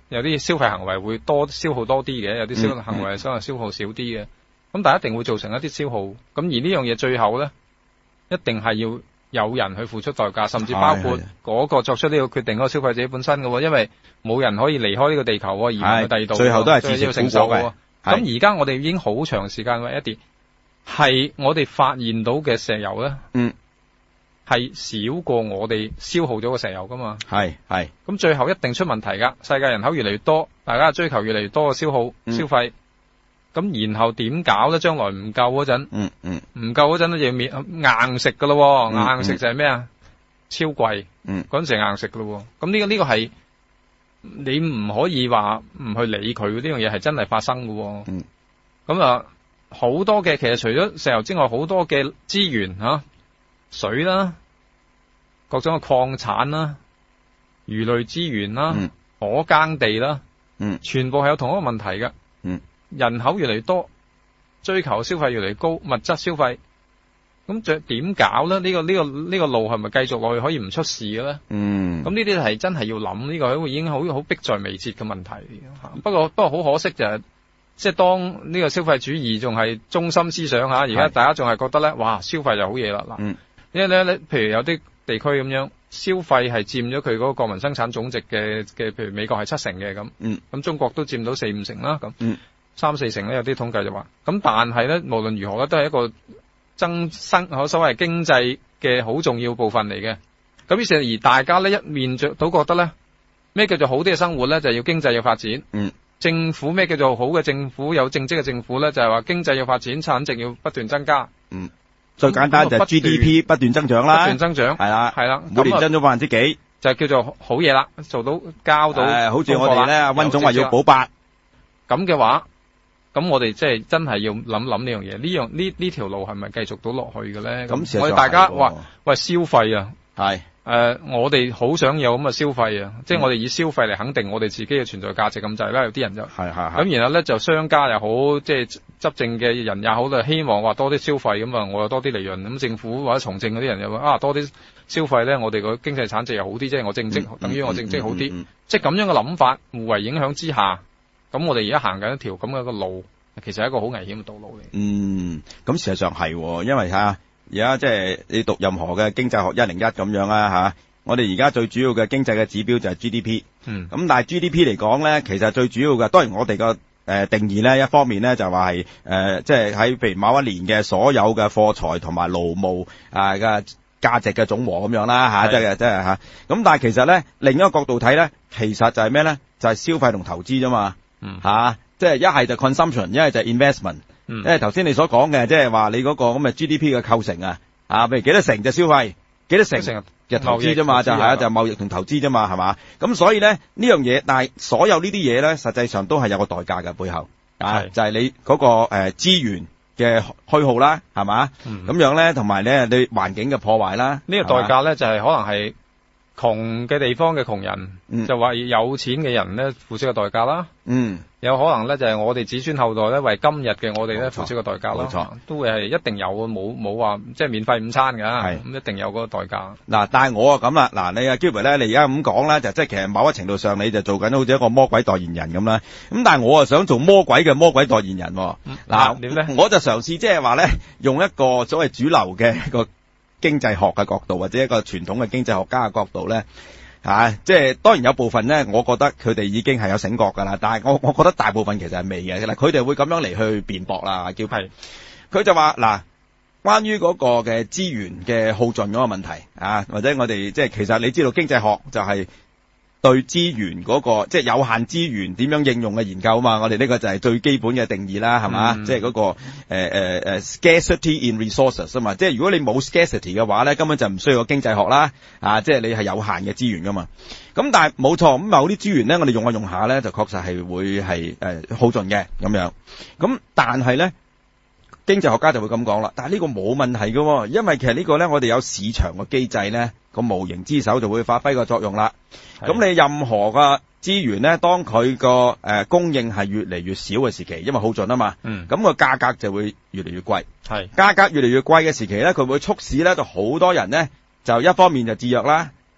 有啲消費行為會多消耗多啲嘅，有啲消費行為可能消耗少啲嘅。咁、嗯、但係一定會造成一啲消耗。咁而呢樣嘢最後咧，一定係要有人去付出代價，甚至包括嗰個作出呢個決定嗰個消費者本身嘅，因為冇人可以離開呢個地球而唔去第二度，最後都係自食苦果嘅。咁而家我哋已經好長時間為一啲係我哋發現到嘅石油咧，嗯，係少過我哋消耗咗嘅石油噶嘛，係係。咁最後一定出問題噶，世界人口越嚟越多，大家追求越嚟越多嘅消耗、嗯、消費，咁然後點搞咧？將來唔夠嗰陣，嗯嗯，唔夠嗰陣咧就要硬食噶咯，嗯、硬食就係咩啊？超貴，嗯，嗰陣時硬食噶咯。咁呢個呢個係。你唔可以話唔去理佢，呢樣嘢係真係發生嘅。嗯，咁啊，好多嘅其實除咗石油之外，好多嘅資源吓、啊，水啦，各種嘅礦產啦，魚類資源啦，嗯、可耕地啦，嗯，全部係有同一個問題嘅。嗯，人口越嚟越多，追求消費越嚟越高，物質消費。咁再點搞咧？呢、這個呢、這個呢、這個路係咪繼續落去可以唔出事嘅咧？嗯，咁呢啲係真係要諗，呢、這個已經好好迫在眉睫嘅問題。不過不過好可惜就係、是，即係當呢個消費主義仲係中心思想吓，而家大家仲係覺得咧，哇，消費就好嘢啦。嗱、嗯，因為咧咧，譬如有啲地區咁樣，消費係佔咗佢嗰個國民生產總值嘅嘅，譬如美國係七成嘅咁，嗯，咁中國都佔到四五成啦，咁，嗯，三四成咧有啲統計就話，咁但係咧無論如何咧都係一個。增生可所謂經濟嘅好重要部分嚟嘅，咁於是而大家咧一面着都覺得咧咩叫做好啲嘅生活咧，就係要經濟要發展。嗯，政府咩叫做好嘅政府，有政績嘅政府咧，就係話經濟要發展，產值要不斷增加。嗯，最簡單就係 G D P 不斷增長啦，不斷增長係啦，係啦，每年增咗百分之幾，就叫做好嘢啦，做到交到。誒，好似我哋咧，阿溫總話要保八，咁嘅話。咁我哋即係真係要諗諗呢樣嘢，呢樣呢呢條路係咪繼續到落去嘅咧？咁我哋大家話喂消費啊，係誒、呃、我哋好想有咁嘅消費啊，嗯、即係我哋以消費嚟肯定我哋自己嘅存在價值咁滯啦。有啲人就係係咁，然後咧就商家又好，即係執政嘅人也好啦，希望話多啲消費咁啊，我有多啲利潤。咁政府或者從政嗰啲人又話啊多啲消費咧，我哋個經濟產值又好啲，即係我政績、嗯、等於我政績好啲，嗯嗯嗯嗯、即係咁樣嘅諗法互為影響之下。咁我哋而家行緊一條咁嘅個路，其實係一個好危險嘅道路嚟。嗯，咁事實上係，因為吓而家即係你讀任何嘅經濟學一零一咁樣啦吓，我哋而家最主要嘅經濟嘅指標就係 G D P。嗯，咁但係 G D P 嚟講咧，其實最主要嘅，當然我哋個誒定義咧，一方面咧就話係誒即係喺譬如某一年嘅所有嘅貨財同埋勞務啊嘅價值嘅總和咁樣啦吓，即係即係吓。咁但係其實咧另一個角度睇咧，其實就係咩咧？就係消費同投資啫嘛。嗯，吓、啊，即係一係就 consumption， 一係就 investment。嗯，因為頭先你所講嘅，即係話你嗰個咁嘅 G D P 嘅構成啊，啊，譬如幾多成就消費，幾多成就投資啫嘛，就係啊，就貿易同投資啫嘛，係嘛。咁所以咧呢樣嘢，但係所有呢啲嘢咧，實際上都係有個代價嘅背後，啊，就係、是、你嗰、那個誒資源嘅虛耗啦，係嘛，咁、嗯、樣咧，同埋咧對環境嘅破壞啦。呢、這個代價咧就係、是、可能係。窮嘅地方嘅窮人，嗯、就話有錢嘅人咧付出嘅代價啦。嗯，有可能咧就係我哋子孫後代咧為今日嘅我哋咧付出嘅代價咯。冇錯，都會係一定有嘅，冇冇話即係免費午餐㗎。係咁一定有嗰個代價。嗱，但係我啊咁啦，嗱你啊 Gilbert 咧，你而家咁講咧，就即係其實某一程度上你就做緊好似一個魔鬼代言人咁啦。咁但係我啊想做魔鬼嘅魔鬼代言人。嗱、嗯，點咧？我就嘗試即係話咧，用一個所謂主流嘅一個。經濟學嘅角度或者一個傳統嘅經濟學家嘅角度咧，啊，即係當然有部分咧，我覺得佢哋已經係有醒覺㗎啦。但係我我覺得大部分其實係未嘅。嗱，佢哋會咁樣嚟去辯駁啦，叫係佢就話嗱，關於嗰個嘅資源嘅耗盡嗰個問題啊，或者我哋即係其實你知道經濟學就係對資源嗰個即係有限資源點樣應用嘅研究啊嘛。我哋呢個就係最基本嘅定義啦，係嘛？嗯、即係嗰個誒誒誒 scarcity in resources 啊嘛。即係如果你冇 scarcity 嘅話咧，根本就唔需要個經濟學啦。啊，即係你係有限嘅資源噶嘛。咁但係冇錯，咁某啲資源咧，我哋用下用下咧，就確實係會係誒耗盡嘅咁樣。咁但係咧，經濟學家就會咁講啦。但係呢個冇問題嘅，因為其實呢個咧，我哋有市場嘅機制咧，個無形之手就會發揮個作用啦。咁你任何嘅資源咧，當佢個誒供應係越嚟越少嘅時期，因為耗盡啊嘛，嗯，咁個價格就會越嚟越貴。係價格越嚟越貴嘅時期咧，佢會促使咧就好多人咧，就一方面就節約啦，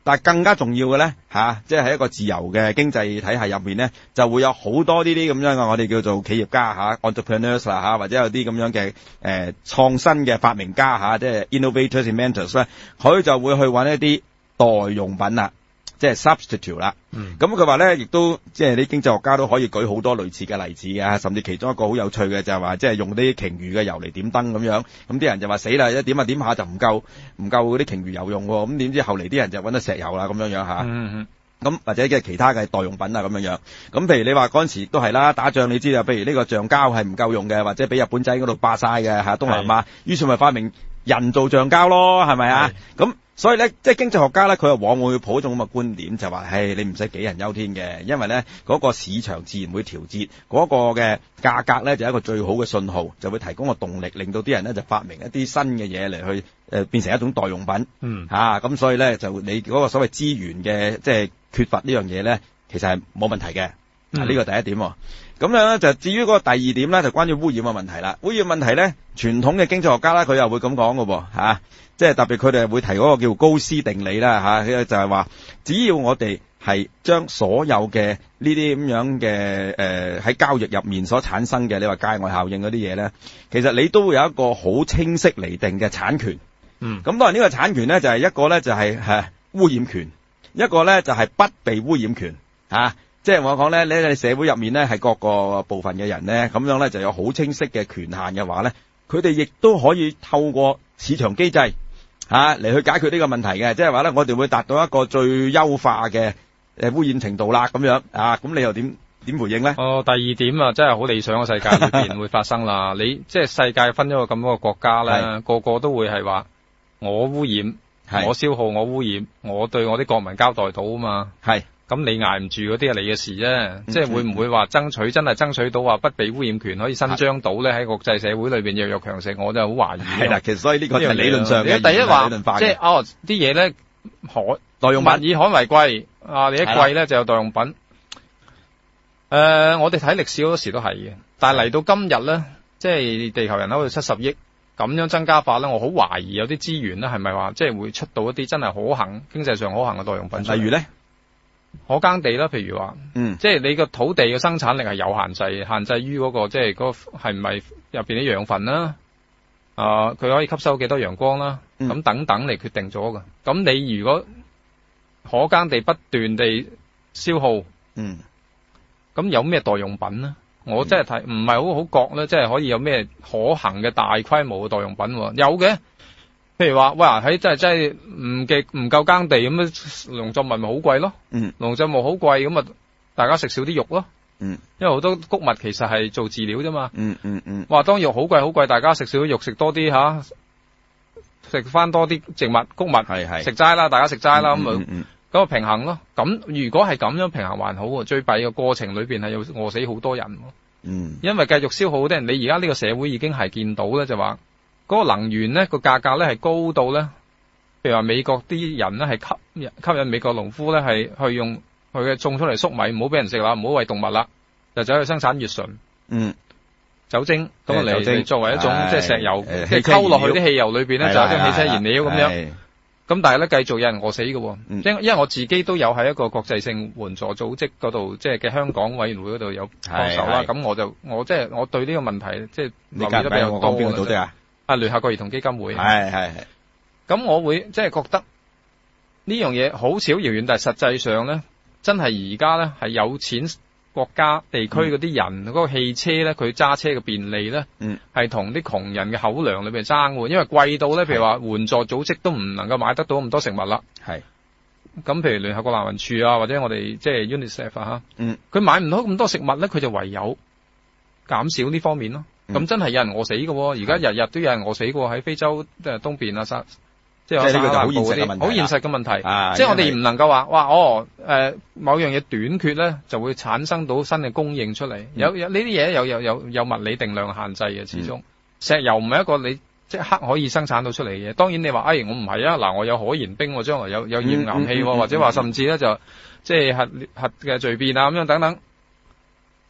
但係更加重要嘅咧嚇，即係喺一個自由嘅經濟體系入面咧，就會有好多呢啲咁樣嘅我哋叫做企業家嚇 entrepreneurs 啦嚇，或者有啲咁樣嘅誒、呃、創新嘅發明家嚇，即係 innovators inventors 咧，佢就會去揾一啲代用品啦。即係 substitute 啦，咁佢話咧，亦都即係啲經濟學家都可以舉好多類似嘅例子嘅，甚至其中一個好有趣嘅就係話，即係用啲鯨魚嘅油嚟點燈咁樣，咁啲人就話死啦，一點下點下就唔夠唔夠嗰啲鯨魚油用喎，咁點知後嚟啲人就揾到石油啦咁樣樣嚇， 嗯咁或者嘅其他嘅代用品啊咁樣樣，咁譬如你話嗰陣時都係啦，打仗你知啦，譬如呢個橡膠係唔夠用嘅，或者俾日本仔嗰度霸晒嘅嚇東南亞，於是咪發明人造橡膠咯，係咪啊？咁所以咧，即係經濟學家咧，佢又往往會抱一種咁嘅觀點，就話：，唉，你唔使杞人憂天嘅，因為咧嗰個市場自然會調節，嗰個嘅價格咧就係一個最好嘅信號，就會提供個動力，令到啲人咧就發明一啲新嘅嘢嚟去誒變成一種代用品。 嗯， 嚇咁所以咧就你嗰個所謂資源嘅即係缺乏呢樣嘢咧，其實係冇問題嘅。啊，呢個第一點。咁樣咧就至於嗰個第二點咧，就關於污染嘅問題啦。污染問題咧，傳統嘅經濟學家咧，佢又會咁講嘅喎嚇。即係特別佢哋會提嗰個叫高斯定理啦嚇，就係話只要我哋係將所有嘅呢啲咁樣嘅誒喺交易入面所產生嘅，你話界外效應嗰啲嘢咧，其實你都會有一個好清晰釐定嘅產權。 嗯， 咁當然呢個產權咧就係一個咧就係係污染權，一個咧就係不被污染權嚇。即係我講咧，你喺社會入面咧係各個部分嘅人咧，咁樣咧就有好清晰嘅權限嘅話咧，佢哋亦都可以透過市場機制嚇嚟去解決呢個問題嘅。即係話咧，我哋會達到一個最優化嘅誒污染程度啦，咁樣啊，咁你又點點回應咧？ 哦，第二點啊，真係好理想嘅世界裏邊會發生啦。你即係世界分咗個咁多個國家咧，個個都會係話我污染，我消耗，我污染，我對我啲國民交代到啊嘛。係。咁你捱唔住嗰啲係你嘅事啫，嗯、即係會唔會話爭取真係爭取到話不被污染權可以伸張到咧？喺國際社會裏邊弱肉強食，我就好懷疑。係啦， 其實所以呢個係理論上嘅。 第一話即係哦啲嘢咧，可代用品物以罕為貴啊！你一貴咧就有代用品。誒、呃，我哋睇歷史好多時都係嘅，但係嚟到今日咧，即係地球人口有七十億咁樣增加法咧，我好懷疑有啲資源咧係咪話即係會出到一啲真係可行、經濟上可行嘅代用品。 例如咧？ 可耕地啦，譬如話， 嗯， 即係你個土地嘅生產力係有限制，限制於嗰、嗰個即係嗰係唔係入邊啲養分啦，啊、呃，佢可以吸收幾多陽光啦，咁、嗯、等等嚟決定咗嘅。咁你如果可耕地不斷地消耗， 嗯， 咁有咩代用品呢？我真係睇唔係好好覺咧，即係可以有咩可行嘅大規模嘅代用品？有嘅。譬如話，喂，喺真係真係唔嘅唔夠耕地咁樣，農作物咪好貴咯。 嗯， 農作物好貴咁啊，大家食少啲肉咯。 嗯，因為好多穀物其實係做飼料啫嘛。 嗯嗯嗯。 話當肉好貴好貴，大家食少啲肉，食多啲吓，食翻多啲植物穀物。係係。食齋啦，大家食齋啦，咁啊咁啊平衡咯。咁如果係咁樣平衡還好，最弊嘅過程裏邊係要餓死好多人。 嗯。因為繼續消耗啲人，你而家呢個社會已經係見到咧，就話。嗰個能源咧個價格咧係高到咧，譬如話美國啲人咧係吸引吸引美國農夫咧係去用佢嘅種出嚟粟米，唔好俾人食啦，唔好餵動物啦，就走去生產乙醇， 嗯， 酒精咁啊嚟作為一種即係石油， 呃、 即係溝落去啲汽油裏邊咧就係啲汽車燃料咁樣。咁但係咧繼續有人餓死嘅，因、嗯、因為我自己都有喺一個國際性援助組織嗰度，即係嘅香港委員會嗰度有幫手啦。咁我就我即係我對呢個問題即係留意得比較多嘅。啊！聯合國兒童基金會係係係， 咁我會即係覺得呢樣嘢好似好遙遠，但係實際上咧，真係而家咧係有錢國家地區嗰啲人嗰、嗯、個汽車咧，佢揸車嘅便利咧，嗯，係同啲窮人嘅口糧裏邊爭嘅，因為貴到咧，譬如話援助組織都唔能夠買得到咁多食物啦。係，咁譬如聯合國難民署啊，或者我哋即係 UNICEF 啊，嗯，佢買唔到咁多食物咧，佢就唯有減少呢方面咯。咁、嗯、真係有人餓死嘅，而家日日都有人餓死嘅喺非洲誒東邊啊，沙即係呢個就好現實嘅問題，好現實嘅問題。啊、即係我哋唔能夠話，哇哦誒、呃、某樣嘢短缺咧，就會產生到新嘅供應出嚟、嗯。有有呢啲嘢有有有有物理定量限制嘅，始終、嗯、石油唔係一個你即刻可以生產到出嚟嘅。當然你話，哎我唔係啊，嗱我有可燃冰，我將來有有頁岩氣，或者話甚至咧就即係核核嘅聚變啊咁樣等等。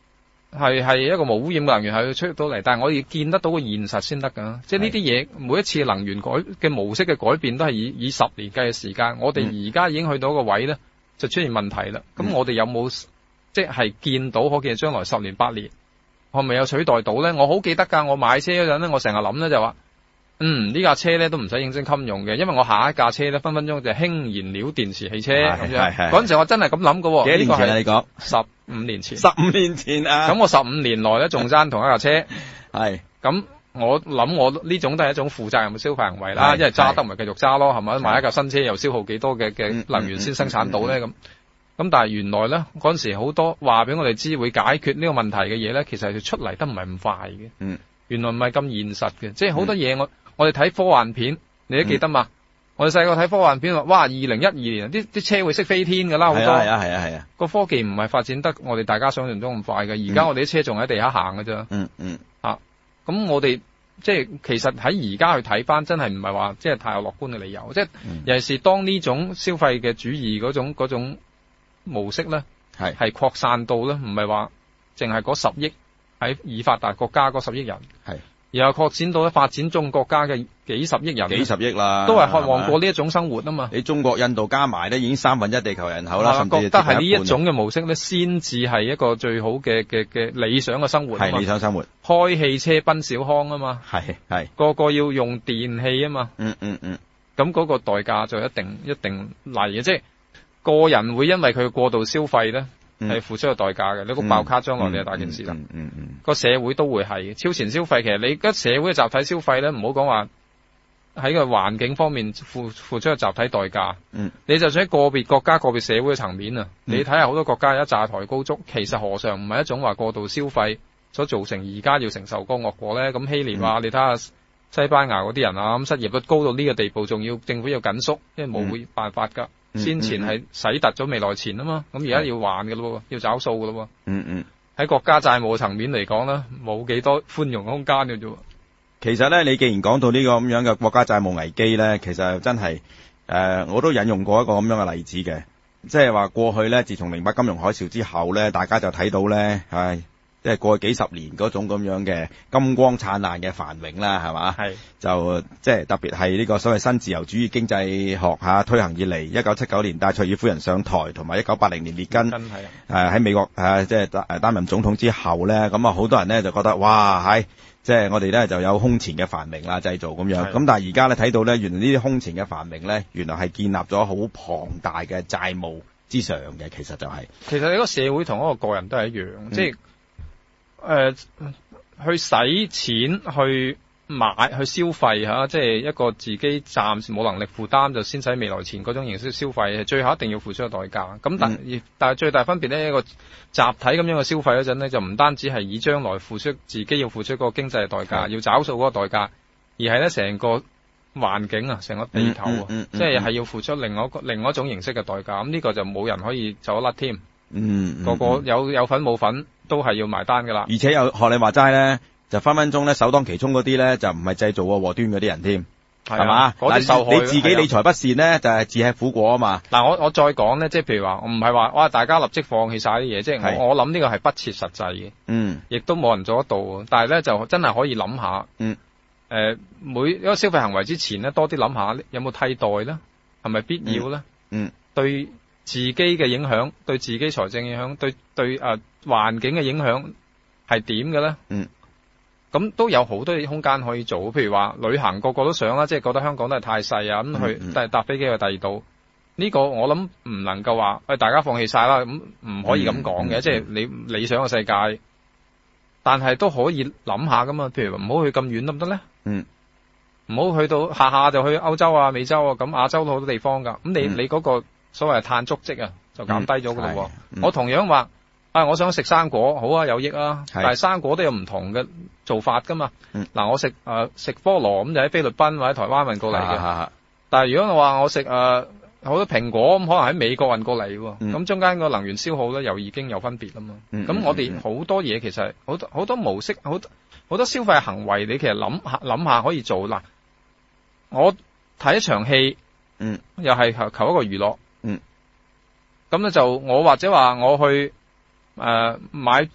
係係一個無污染嘅能源係要出到嚟，但係我哋見得到個現實先得㗎。即係呢啲嘢，每一次能源改嘅模式嘅改變都係以以十年計嘅時間。我哋而家已經去到一個位咧，就出現問題啦。咁、嗯、我哋有冇即係見到可見將來十年八年，係咪有取代到咧？我好記得㗎，我買車嗰陣咧，我成日諗咧就話，嗯呢架車咧都唔使應徵襟用嘅，因為我下一架車咧分分鐘就係氫燃料電池汽車咁樣。嗰陣時我真係咁諗㗎喎。幾年前啊？你講十五年前。十五年前啊！咁我十五年內咧仲爭同一架車。係。咁我諗我呢種都係一種負責任嘅消費行為啦，因為揸得唔係繼續揸咯，係咪？買一架新車又消耗幾多嘅嘅能源先生產到咧咁。咁但係原來咧嗰陣時好多話俾我哋知會解決呢個問題嘅嘢咧，其實係出嚟得唔係咁快嘅。嗯。原來唔係咁現實嘅，即係好多嘢我。我哋睇科幻片，你都記得嘛？嗯、我哋細個睇科幻片話，哇！二零一二年啲啲車會識飛天㗎啦，好多。係啊係啊係啊！個科技唔係發展得我哋大家想象中咁快嘅，而家我哋啲車仲喺地下行㗎啫。嗯嗯。啊，咁我哋即係其實喺而家去睇翻，真係唔係話即係太有樂觀嘅理由。即係、嗯、尤其是當呢種消費嘅主義嗰種嗰種模式咧，係係擴散到咧，唔係話淨係嗰十億喺已發達國家嗰十億人。係。然後擴展到咧發展中國家嘅幾十億人，幾十億啦，都係渴望過呢一種生活啊嘛。你中國、印度加埋咧，已經三分一地球人口啦，甚至覺得係呢一種嘅模式咧，先至係一個最好嘅嘅嘅理想嘅生活。係理想生活，開汽車奔小康啊嘛。係係，個個要用電器啊嘛。嗯嗯嗯。咁嗰個代價就一定一定嚟嘅，即係個人會因為佢過度消費咧。係付出個代價嘅，你個爆卡將來你係大件事啦。嗯嗯嗯，個、嗯嗯、社會都會係超前消費。其實你而家社會嘅集體消費咧，唔好講話喺個環境方面付付出個集體代價。嗯，你就算喺個別國家、個別社會嘅層面啊，嗯、你睇下好多國家有一炸台高築，其實何嘗唔係一種話過度消費所造成而家要承受個惡果咧？咁希臘啊，嗯、你睇下西班牙嗰啲人啊，咁失業率高到呢個地步，仲要政府要緊縮，因為冇辦法㗎。嗯先前係使突咗未來錢啊嘛，咁而家要還嘅咯，要找數嘅咯。嗯嗯，喺國家債務嘅層面嚟講咧，冇幾多寬容空間嘅啫。其實咧，你既然講到呢個咁樣嘅國家債務危機咧，其實真係誒、呃，我都引用過一個咁樣嘅例子嘅，即係話過去咧，自從零八金融海嘯之後咧，大家就睇到咧，係。即係過去幾十年嗰種咁樣嘅金光燦爛嘅繁榮啦，係嘛？係就即係特別係呢個所謂新自由主義經濟學下推行以嚟，一九七九年戴卓爾夫人上台，同埋一九八零年列根誒喺美國誒即係誒擔任總統之後咧，咁啊好多人咧就覺得哇係即係我哋咧就有空前嘅繁榮啦，製造咁樣。咁但係而家咧睇到咧，原來呢啲空前嘅繁榮咧，原來係建立咗好龐大嘅債務之上嘅，其實就係、是。其實你個社會同一個個人都係一樣，嗯、即係。誒、呃，去使錢去買去消費吓，即係一個自己暫時冇能力負擔就先使未來錢嗰種形式消費，最後一定要付出個代價。咁但、嗯、但係最大分別咧，一個集體咁樣嘅消費嗰陣咧，就唔單止係以將來付出自己要付出個經濟嘅代價，要找數嗰個代價，而係咧成個環境啊，成個地球啊，嗯嗯嗯、即係係要付出另外一個另外一種形式嘅代價。咁呢個就冇人可以走得甩添。嗯，嗯，個個有有份冇份都係要埋單噶啦，而且有學你話齋咧，就分分鐘咧首當其衝嗰啲咧就唔係製造個禍端嗰啲人添，係嘛？嗰啲受害，你自己理財不善咧就係自吃苦果啊嘛。嗱，我我再講咧，即係譬如話，我唔係話哇大家立即放棄晒啲嘢，即係我我諗呢個係不切實際嘅，嗯，亦都冇人做得到。但係咧就真係可以諗下，嗯，誒、呃，每一個消費行為之前咧多啲諗下有冇替代咧，係咪必要咧？嗯，嗯，對。自己嘅影響，對自己財政影響，對對誒環境嘅影響係點嘅咧？嗯，咁都有好多空間可以做，譬如話旅行個個都想啦，即係覺得香港都係太細啊，咁去但係搭飛機去第二度，呢個我諗唔能夠話誒大家放棄晒啦，咁唔可以咁講嘅，即係你理想嘅世界，但係都可以諗下噶嘛，譬如唔好去咁遠得唔得咧？嗯，唔好去到下下就去歐洲啊、美洲啊，咁亞洲都好多地方噶，咁你你嗰個。所謂碳足跡啊，就減低咗噶咯。我同樣話，啊，我想食生果，好啊，有益啊。但係生果都有唔同嘅做法噶嘛。嗱、嗯，我食誒食菠蘿咁就喺菲律賓或者台灣運過嚟嘅。啊啊、但係如果我話我食誒好多蘋果咁，可能喺美國運過嚟喎。咁、嗯、中間個能源消耗咧又已經有分別啦嘛。咁、嗯、我哋好多嘢其實好多好多模式，好好多消費行為，你其實諗下諗下可以做。嗱，我睇一場戲，嗯，又係求求一個娛樂。咁咧就我或者話我去誒、呃、買杯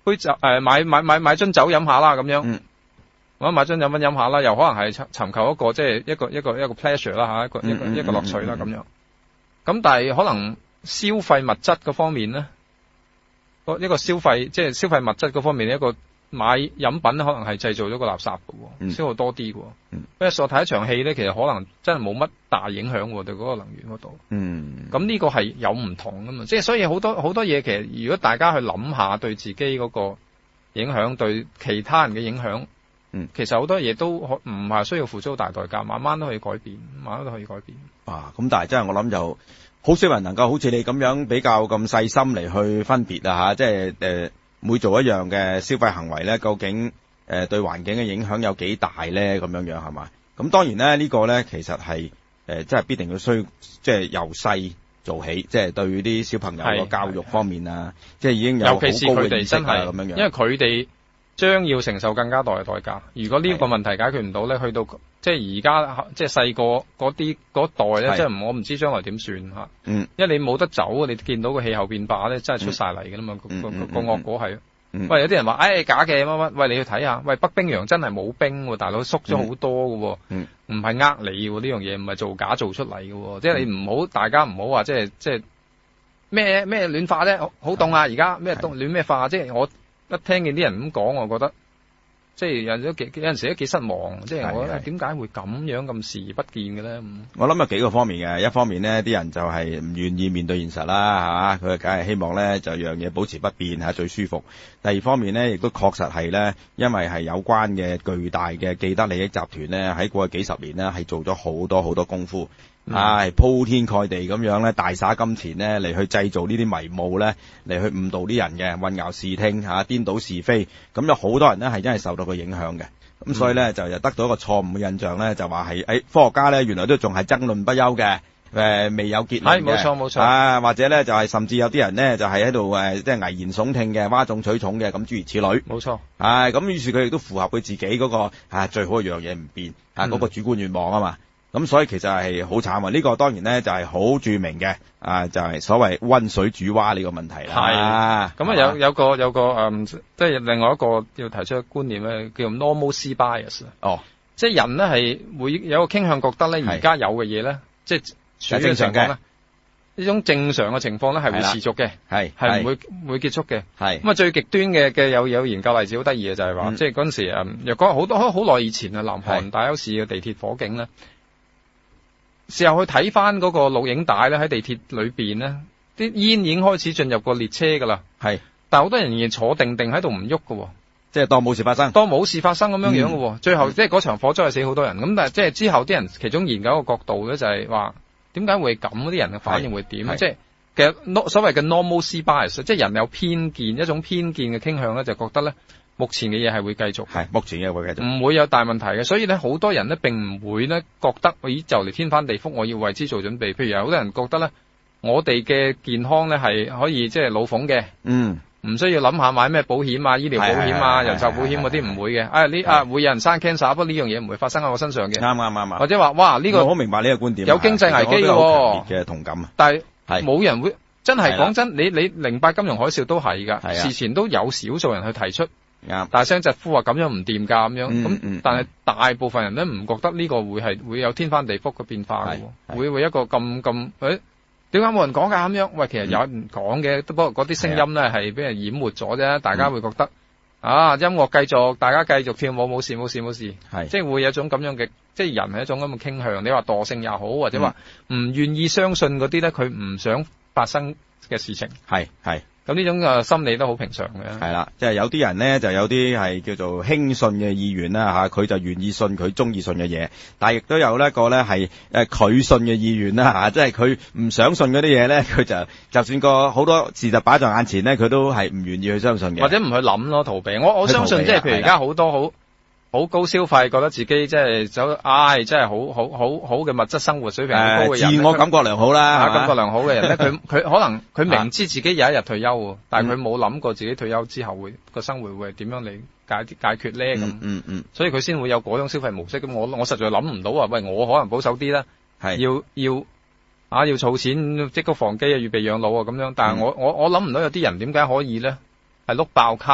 杯酒誒買買買買樽酒飲下啦咁樣。 嗯或者買樽飲飲下啦，又可能係尋求一個即係一個一個一個 pleasure 啦嚇，一個一個一個樂趣啦咁樣。咁但係可能消費物質嗰方面咧，一個消費即係消費物質嗰方面一個買飲品可能係製造咗個垃圾嘅喎，嗯、消耗多啲嘅喎。因為我睇一場戲咧，其實可能真係冇乜大影響喎對嗰個能源嗰度。嗯。咁呢個係有唔同㗎嘛，即係所以好多好多嘢其實如果大家去諗下對自己嗰個影響，對其他人嘅影響。嗯，其實好多嘢都唔係需要付出好大代價，慢慢都可以改變，慢慢都可以改變。 啊，咁但係真係我諗就好少人能夠好似你咁樣比較咁細心嚟去分別啊吓，即係誒每做一樣嘅消費行為咧，究竟誒、呃、對環境嘅影響有幾大咧？咁樣樣係嘛？咁當然咧呢、這個咧其實係誒、呃、即係必定要需即係由細做起，即係對啲小朋友個教育方面啊，即係已經有好高嘅意識啊咁樣樣，因為佢哋。將要承受更加大嘅代價。如果呢個問題解決唔到咧，去到即係而家即係細個嗰啲嗰代咧，即係我唔知將來點算嚇。嗯，因為你冇得走，你見到個氣候變化咧，真係出晒嚟嘅啦嘛。嗯、個、嗯、個惡果係。嗯、喂，有啲人話，誒、哎、假嘅乜乜，喂你去睇下，喂北冰洋真係冇冰喎，大佬縮咗好多嘅喎。嗯。唔係呃你喎，呢樣嘢唔係造假做出嚟嘅喎，即係你唔好，大家唔好話即係即係咩咩暖化咧，好凍啊！而家咩凍暖咩化，即係我。一聽見啲人咁講，我覺得即係有有幾有陣時都幾失望，即係我覺得點解會咁樣咁視而不見嘅咧？ 我諗有幾個方面嘅，一方面呢啲人就係唔願意面對現實啦，嚇佢梗係希望咧就樣嘢保持不變嚇最舒服。第二方面呢，亦都確實係咧，因為係有關嘅巨大嘅既得利益集團咧，喺過去幾十年呢，係做咗好多好多功夫。係、嗯、鋪天蓋地咁樣咧，大灑金錢咧嚟去製造呢啲迷霧咧，嚟去誤導啲人嘅，混淆視聽嚇，顛倒是非。咁有好多人咧係真係受到佢影響嘅。咁所以咧就又得到一個錯誤嘅印象咧，就話係誒科學家咧原來都仲係爭論不休嘅，誒、呃、未有結論嘅。係冇錯冇錯。啊或者咧就係、是、甚至有啲人咧就係喺度誒即係危言聳聽嘅，嘩眾取寵嘅，咁諸如此類。冇錯。係咁於是佢亦都符合佢自己嗰、那個啊最好嘅樣嘢唔變啊嗰、那個主觀願望啊嘛。咁所以其實係好慘啊！呢、這個當然咧就係、是、好著名嘅啊，就係、是、所謂溫水煮蛙呢個問題啦。係咁啊，有有個有個誒，即、嗯、係另外一個要提出嘅觀念咧，叫做 normalcy bias。哦，即係人咧係會有個傾向覺得咧，而家有嘅嘢咧，即係處正常嘅呢種正常嘅情況咧係會持續嘅，係係唔會會結束嘅。係咁啊，最極端嘅嘅有有研究例子好得意嘅就係、是、話，嗯、即係嗰陣時誒，若果好多好耐以前啊，南韓大邱市嘅地鐵火警咧。事後去睇翻嗰個錄影帶咧，喺地鐵裏邊咧，啲煙已經開始進入個列車噶啦。係，但係好多人仍然坐定定喺度唔喐噶，即係當冇事發生，當冇事發生咁樣樣噶、嗯。最後即係嗰場火災係死好多人。咁但係即係之後啲人其中研究一個角度咧，就係話點解會咁？啲人嘅反應會點？即係其實所謂嘅 normalcy bias， 即係人有偏見，一種偏見嘅傾向咧，就覺得咧。目前嘅嘢係會繼續，係目前嘅會繼續，唔會有大問題嘅。所以咧，好多人咧並唔會咧覺得，咦就嚟天翻地覆，我要為之做準備。譬如有好多人覺得咧，我哋嘅健康咧係可以即係老馮嘅，嗯，唔需要諗下買咩保險啊、醫療保險啊、人壽保險嗰啲唔會嘅。啊呢啊會有人生 cancer，不過呢樣嘢唔會發生喺我身上嘅。啱啱啱啱。或者話哇呢、呢個我好明白呢個觀點，有經濟危機嘅喎嘅同感啊。但係冇人會真係講真，你你零八金融海嘯都係㗎，事前都有少數人去提出。啱，大聲疾呼話咁樣唔掂㗎咁樣，咁、嗯嗯、但係大部分人咧唔覺得呢個會係會有天翻地覆嘅變化嘅，會會一個咁咁誒點解冇人講㗎咁樣？喂，其實有人講嘅，不過嗰啲聲音咧係俾人淹沒咗啫，大家會覺得、嗯、啊音樂繼續，大家繼續跳舞冇事冇事冇事，係即係會有一種咁樣嘅，即係人係一種咁嘅傾向。你話惰性也好，或者話唔願意相信嗰啲咧，佢唔想發生嘅事情，係係。咁呢種嘅心理都好平常嘅，係啦，即係有啲人咧就有啲係叫做輕信嘅意願啦嚇，佢就願意信佢中意信嘅嘢，但係亦都有一個咧係誒佢信嘅意願啦嚇，即係佢唔想信嗰啲嘢咧，佢就就算個好多事實擺在眼前咧，佢都係唔願意去相信嘅，或者唔去諗咯，逃避。我我相信即係譬如而家好多好好高消費，覺得自己即係走，唉，真係好好好好嘅物質生活水平好高嘅人，自我感覺良好啦，感覺良好嘅人咧，佢佢可能佢明知自己有一日退休，但係佢冇諗過自己退休之後會個生活會係點樣嚟解解決咧咁，嗯嗯，所以佢先會有嗰種消費模式。咁我我實在諗唔到話，喂，我可能保守啲啦，係要要啊要儲錢積谷防饑啊，預備養老啊咁樣。但係我我我諗唔到有啲人點解可以咧係碌爆卡。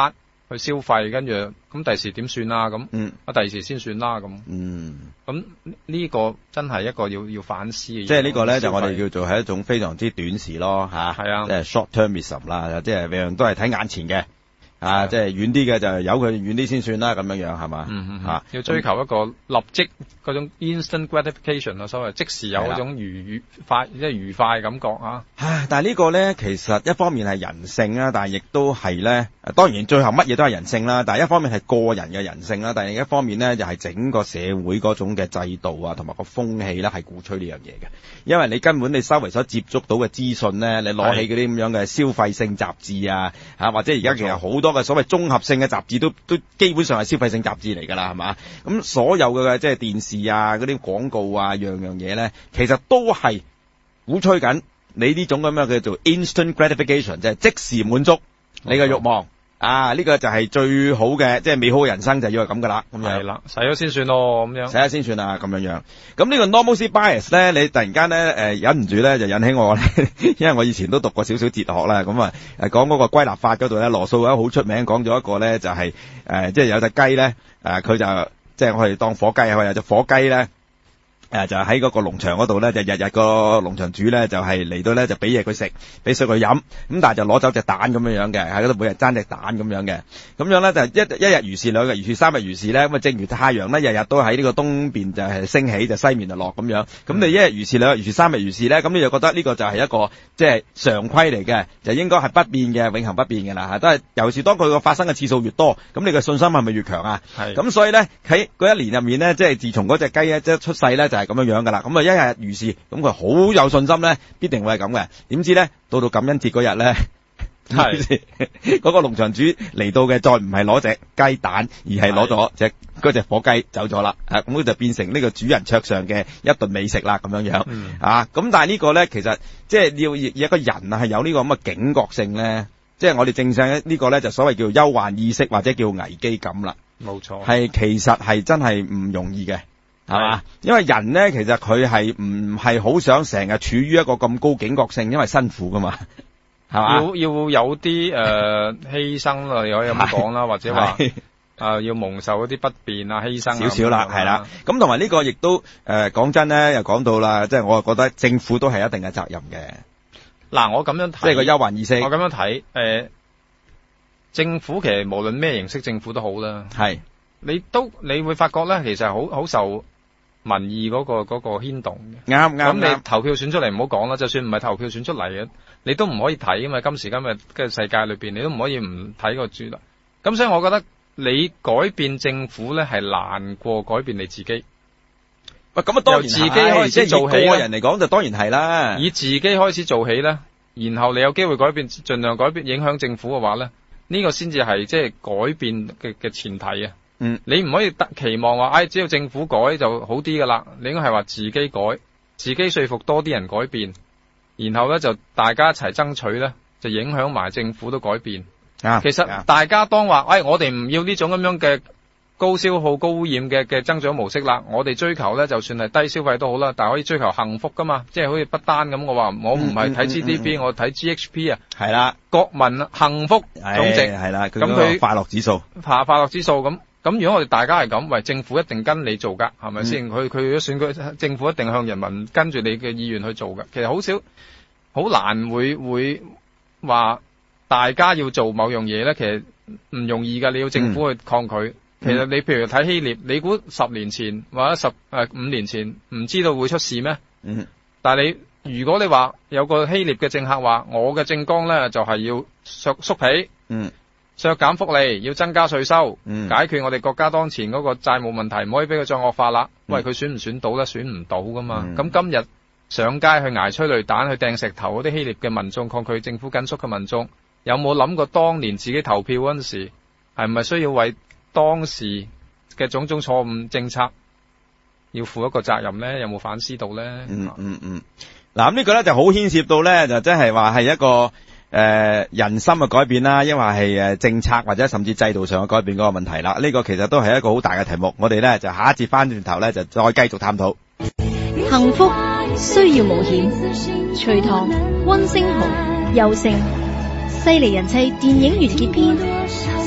去消費，跟住咁第時點算啊？咁嗯， 啊第時先算啦咁。 嗯， 咁呢個真係一個要要反思嘅嘢。 即係呢個咧就我哋叫做係一種非常之短視咯嚇。係啊，即係 short termism 啦，即係樣樣都係睇眼前嘅。啊，即係遠啲嘅就由佢遠啲先算啦，咁樣樣係嘛？ 嗯嗯， 嚇， 要追求一個立即嗰種 instant gratification 啊，所謂即時有嗰種愉愉快，即係愉快嘅感覺啊。 唉，但係呢個咧其實一方面係人性啦，但係亦都係咧，當然最後乜嘢都係人性啦，但係一方面係個人嘅人性啦，但係另一方面咧就係整個社會嗰種嘅制度啊，同埋個風氣咧係鼓吹呢樣嘢嘅，因為你根本你周圍所接觸到嘅資訊咧，你攞起嗰啲咁樣嘅消費性雜誌啊，嚇或者而家其實好多嘅所謂綜合性嘅雜誌都都基本上係消費性雜誌嚟㗎啦，係嘛？咁所有嘅即係電視啊、嗰啲廣告啊，樣樣嘢咧，其實都係鼓吹緊你呢種咁樣嘅叫做 instant gratification，即係即時滿足你嘅慾望。啊！呢、這個就係最好嘅，即係美好嘅人生就要係咁噶啦，咁樣。係啦， 使咗先算咯，咁樣。使咗先算啊，咁樣樣。咁呢個 normalcy bias 咧，你突然間咧，誒、呃、忍唔住咧，就引起我咧，因為我以前都讀過少少哲學啦，咁啊，誒講嗰個歸納法嗰度咧，羅素有好出名講咗一個咧，就係、是、誒、呃，即係有隻雞咧，誒、呃、佢就即係我哋當火雞啊，有隻火雞咧。誒就喺嗰個農場嗰度咧，就日日個農場主咧就係嚟到咧就俾嘢佢食，俾水佢飲，咁但係就攞走隻蛋咁樣樣嘅，喺嗰度每日爭隻蛋咁樣嘅，咁樣咧就一一日如是，兩日如是，三日如是咧，咁啊正如太陽咧日日都喺呢個東邊就係升起，就西面就落咁樣，咁你一日如是，兩日如是，三日如是咧，咁你就覺得呢個就係一個即係常規嚟嘅，就應該係不變嘅，永恆不變嘅啦嚇，都係尤其是當佢個發生嘅次數越多，咁你嘅信心係咪越強啊？係，咁所以咧喺嗰一年入面咧，即係自從嗰隻雞咧即係出世咧就係咁樣樣噶啦，咁啊一日如是，咁佢好有信心咧，必定會係咁嘅。點知咧，到到感恩節嗰日咧，係嗰個農場主嚟到嘅，再唔係攞隻雞蛋，而係攞咗隻嗰隻火雞走咗啦。啊，咁佢就變成呢個主人桌上嘅一頓美食啦，咁樣樣。嗯、啊，咁但係呢個咧，其實即係要一個人啊，係有呢個咁嘅警覺性咧，即係我哋正正呢個咧，就所謂叫憂患意識或者叫危機感啦。冇錯，係其實係真係唔容易嘅。係嘛？因為人咧，其實佢係唔係好想成日處於一個咁高警覺性，因為辛苦噶嘛，係嘛？ 要要有啲誒、呃、犧牲啦，你可以咁講啦，或者話誒、呃、要蒙受一啲不便啊、犧牲少少啦，係啦。咁同埋呢個亦都誒講真咧，又講到啦，即係我覺得政府都係一定嘅責任嘅。 嗱，我咁樣睇， 即係個憂患意識。 我咁樣睇，誒、呃，政府其實無論咩形式政府都好啦，係你都你會發覺咧，其實好好受民意嗰、嗰個嗰、嗰個牽動嘅，啱啱咁你投票選出嚟唔好講啦，就算唔係投票選出嚟嘅，你都唔可以睇噶嘛。今時今日嘅世界裏邊，你都唔可以唔睇個主啦。咁所以我覺得你改變政府咧係難過改變你自己。 喂，咁啊當然由自己開始做起， 以個人嚟講就當然係啦。 以自己開始做起咧，然後你有機會改變，盡量改變影響政府嘅話咧，呢、呢個先至係即係改變嘅嘅前提啊。嗯，你唔可以得期望話，哎，只要政府改就好啲噶啦。你應該係話自己改，自己說服多啲人改變，然後咧就大家一齊爭取咧，就影響埋政府都改變。啊，其實大家當話，哎，我哋唔要呢種咁樣嘅高消耗、高污染嘅嘅增長模式啦。我哋追求咧，就算係低消費都好啦，但係可以追求幸福噶嘛。即係好似不單咁，我話我唔係睇 G D P，、嗯嗯嗯、我睇 G H P 啊。係啦，國民幸福總值係啦，咁佢快樂指數，快快樂指數咁。咁如果我哋大家係咁，喂，政府一定跟你做噶，係咪先？佢佢如果選舉，政府一定向人民跟住你嘅意願去做噶。其實好少，好難會會話大家要做某樣嘢咧。其實唔容易噶，你要政府去抗拒。嗯、其實你譬如睇希臘，你估十年前或者十誒、呃、五年前唔知道會出事咩？嗯。但係你如果你話有個希臘嘅政客話，我嘅政綱咧就係、是、要縮縮皮。嗯。削減福利，要增加稅收，嗯、解決我哋國家當前嗰個債務問題，唔可以俾佢再惡化啦。嗯、喂，佢選唔選到咧？選唔到噶嘛。咁、嗯、今日上街去挨催淚彈、去掟石頭嗰啲希臘嘅民眾，抗拒政府緊縮嘅民眾，有冇諗過當年自己投票嗰陣時，係咪需要為當時嘅種種錯誤政策要負一個責任咧？有冇反思到咧？ 嗯嗯嗯。嗱、嗯，咁、嗯、呢個咧就好牽涉到咧，就即係話係一個。誒、呃，人心嘅改變啦，因為係誒政策或者甚至制度上嘅改變嗰個問題啦，呢、這個其實都係一個好大嘅題目。我哋咧就下一節翻轉頭咧就再繼續探討。 幸福需要冒險，隋唐溫星豪、尤盛，犀利人妻電影完結篇，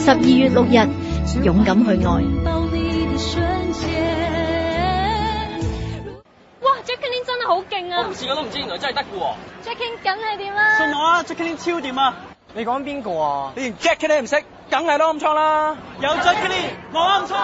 十二月六日，勇敢去愛。 哇 Jacqueline 真係好勁啊！ 我唔試過都唔知，原來真係得嘅喎。 Jacqueline 梗係點啦？ 信我啊 Jacqueline 超掂啊！你講邊個啊？你連 Jacqueline 唔識，梗係攞暗瘡啦！有 Jacqueline 冇暗瘡。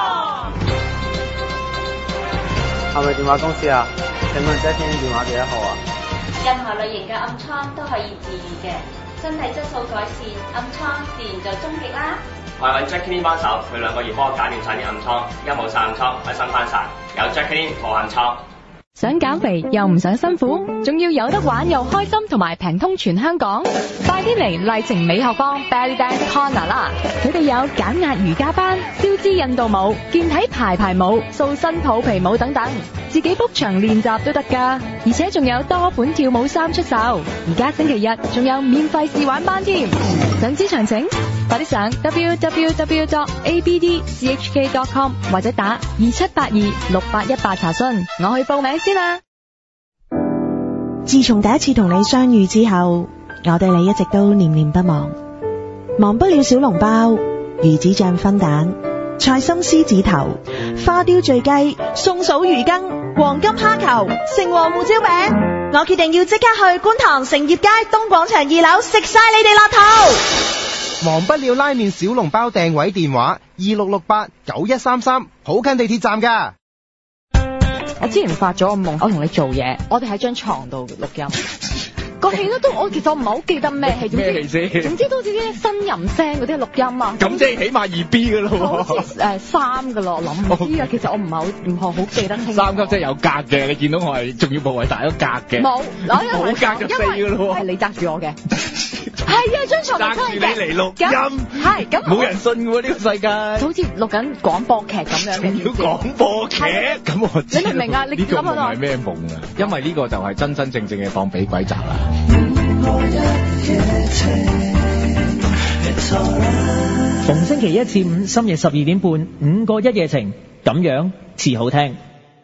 係咪電話公司啊？請問 Jacqueline 電話幾多號啊？ 任何類型嘅暗瘡都可以治癒嘅，身體質素改善，暗瘡自然就終結啦。 我係揾 Jacqueline 幫手，佢兩個月幫我搞掂晒啲暗瘡，而家冇晒暗瘡，開心翻晒。有 Jacqueline 無暗瘡。 想減肥又唔想辛苦，仲要有得玩又開心，同埋平通全香港，快啲嚟麗晴美學坊 Belly Dance Corner 啦！佢哋有減壓瑜伽班、消脂印度舞、健體排排舞、塑身肚皮舞等等，自己 book 場練習都得㗎，而且仲有多款跳舞衫出售。而家星期日仲有免費試玩班添，想知詳情？快啲上 w w w dot a b d c h k dot com 或者打二七八二六八一八查詢。我去報名先啦。 自從第一次同你相遇之後，我對你一直都念念不忘，忘不了小籠包、魚子醬分蛋、菜心獅子頭、花雕醉雞、松鼠魚羹、黃金蝦球、城隍胡椒餅。我決定要即刻去觀塘成業街東廣場二樓食晒你哋落肚。 忘不了拉麵小籠包訂位電話二六六八九一三三，好近地鐵站㗎。 我之前發咗個夢，我同你做嘢，我哋喺張床度錄音。個戲咧都我其實我唔係好記得咩戲， 咩戲先？ 總之都好似啲呻吟聲嗰啲錄音啊。 咁即係起碼二 B 噶咯喎。 好似誒三噶咯，我諗唔知啊。其實我唔係好唔係好記得清。 三級即係有格嘅，你見到我係重要部位大咗格嘅。冇， 冇格就四噶咯喎。 係你揸住我嘅。係啊，張床揸住你嚟錄音。 係咁。 冇人信喎呢個世界。 好似錄緊廣播劇咁樣嘅。 要廣播劇？咁我知。 你明唔明啊？你呢個夢係咩夢啊？因為呢個就係真真正正嘅當俾鬼砸啦。 逢星期一至五深夜十二點半，五個一夜情，咁樣至好聽。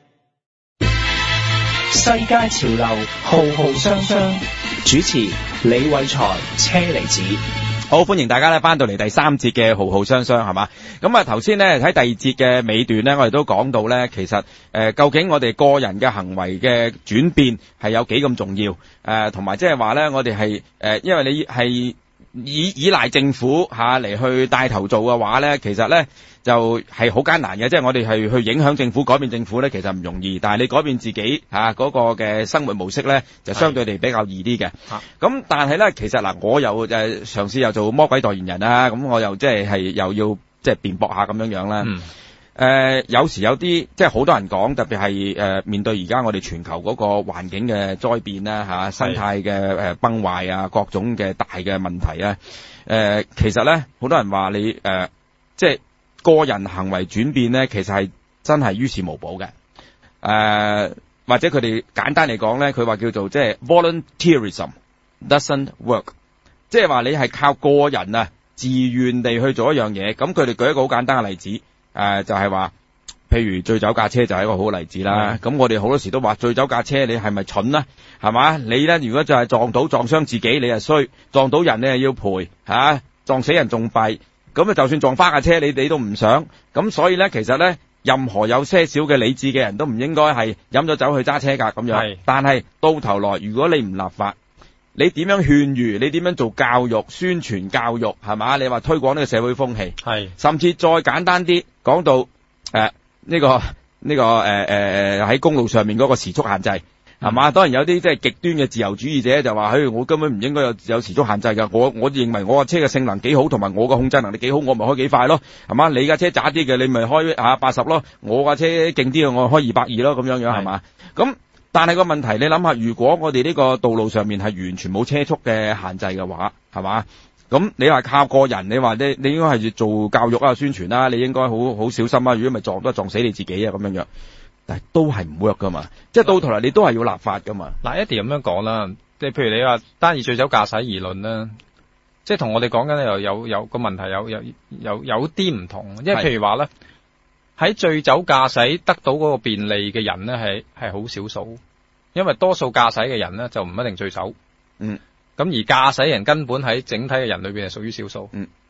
世界潮流浩浩雙雙，主持李偉才、車厘子。 好，歡迎大家咧翻到嚟第三節嘅浩浩雙雙係嘛？咁啊頭先咧喺第二節嘅尾段咧，我哋都講到咧，其實誒、呃、究竟我哋個人嘅行為嘅轉變係有幾咁重要？誒同埋即係話咧，我哋係誒因為你係依依賴政府吓嚟、啊、去帶頭做嘅話咧，其實咧就係好艱難嘅，即係我哋係去影響政府、改變政府咧，其實唔容易。但係你改變自己吓嗰、啊那個嘅生活模式咧，就相對地比較易啲嘅。咁但係咧，其實嗱，我又誒嘗試又做魔鬼代言人啦，咁我又即係係又要即係辯駁下咁樣樣啦。誒、嗯呃，有時有啲即係好多人講，特別係誒面對而家我哋全球嗰個環境嘅災變啦吓、啊，生態嘅誒崩壞啊，各種嘅大嘅問題啊。誒、呃，其實咧，好多人話你誒、呃，即係。個人行為轉變咧，其實係真係於事無補嘅。誒、呃，或者佢哋簡單嚟講咧，佢話叫做即係 volunteerism doesn't work， 即係話你係靠個人啊自願地去做一樣嘢。咁佢哋舉一個好簡單嘅例子，誒、呃、就係、是、話，譬如醉酒駕車就係一個好例子啦。咁我哋好多時都話醉酒駕車，你係咪蠢啊？係嘛？你咧如果就係撞到撞傷自己，你係衰；撞到人你係要賠吓、啊，撞死人仲弊。咁啊，就算撞花架車，你哋都唔想。咁所以咧，其實咧，任何有些少嘅理智嘅人都唔應該係飲咗酒去揸車㗎咁樣。但係到頭來，如果你唔立法，你點樣勸喻？你點樣做教育、宣傳教育係嘛？你話推廣呢個社會風氣，係甚至再簡單啲講到誒呢、呃這個呢、這個誒誒喺公路上面嗰個時速限制。係嘛？當然有啲即係極端嘅自由主義者就話，嘿，我根本唔應該有有時速限制㗎。我我認為我架車嘅性能幾好，同埋我個控制能力幾好，我咪開幾快咯。係嘛？你架車渣啲嘅，你咪開啊八十咯。我架車勁啲嘅，我開二百二咯。咁樣樣係嘛？咁但係個問題，你諗下，如果我哋呢個道路上面係完全冇車速嘅限制嘅話，係嘛？咁你話靠個人，你話你你應該係做教育啊、宣傳啦，你應該好好小心啊。如果咪撞都係撞死你自己啊，咁樣樣。但係都係唔 work 噶嘛，即係到頭嚟你都係要立法噶嘛。嗱，一定咁樣講啦，即係譬如你話單以醉酒駕駛而論啦，即係同我哋講緊又有有個問題有有有有啲唔同，因為譬如話咧喺醉酒駕駛得到嗰個便利嘅人咧係係好少數，因為多數駕駛嘅人咧就唔一定醉酒，嗯，咁而駕駛人根本喺整體嘅人裏邊係屬於少數，嗯，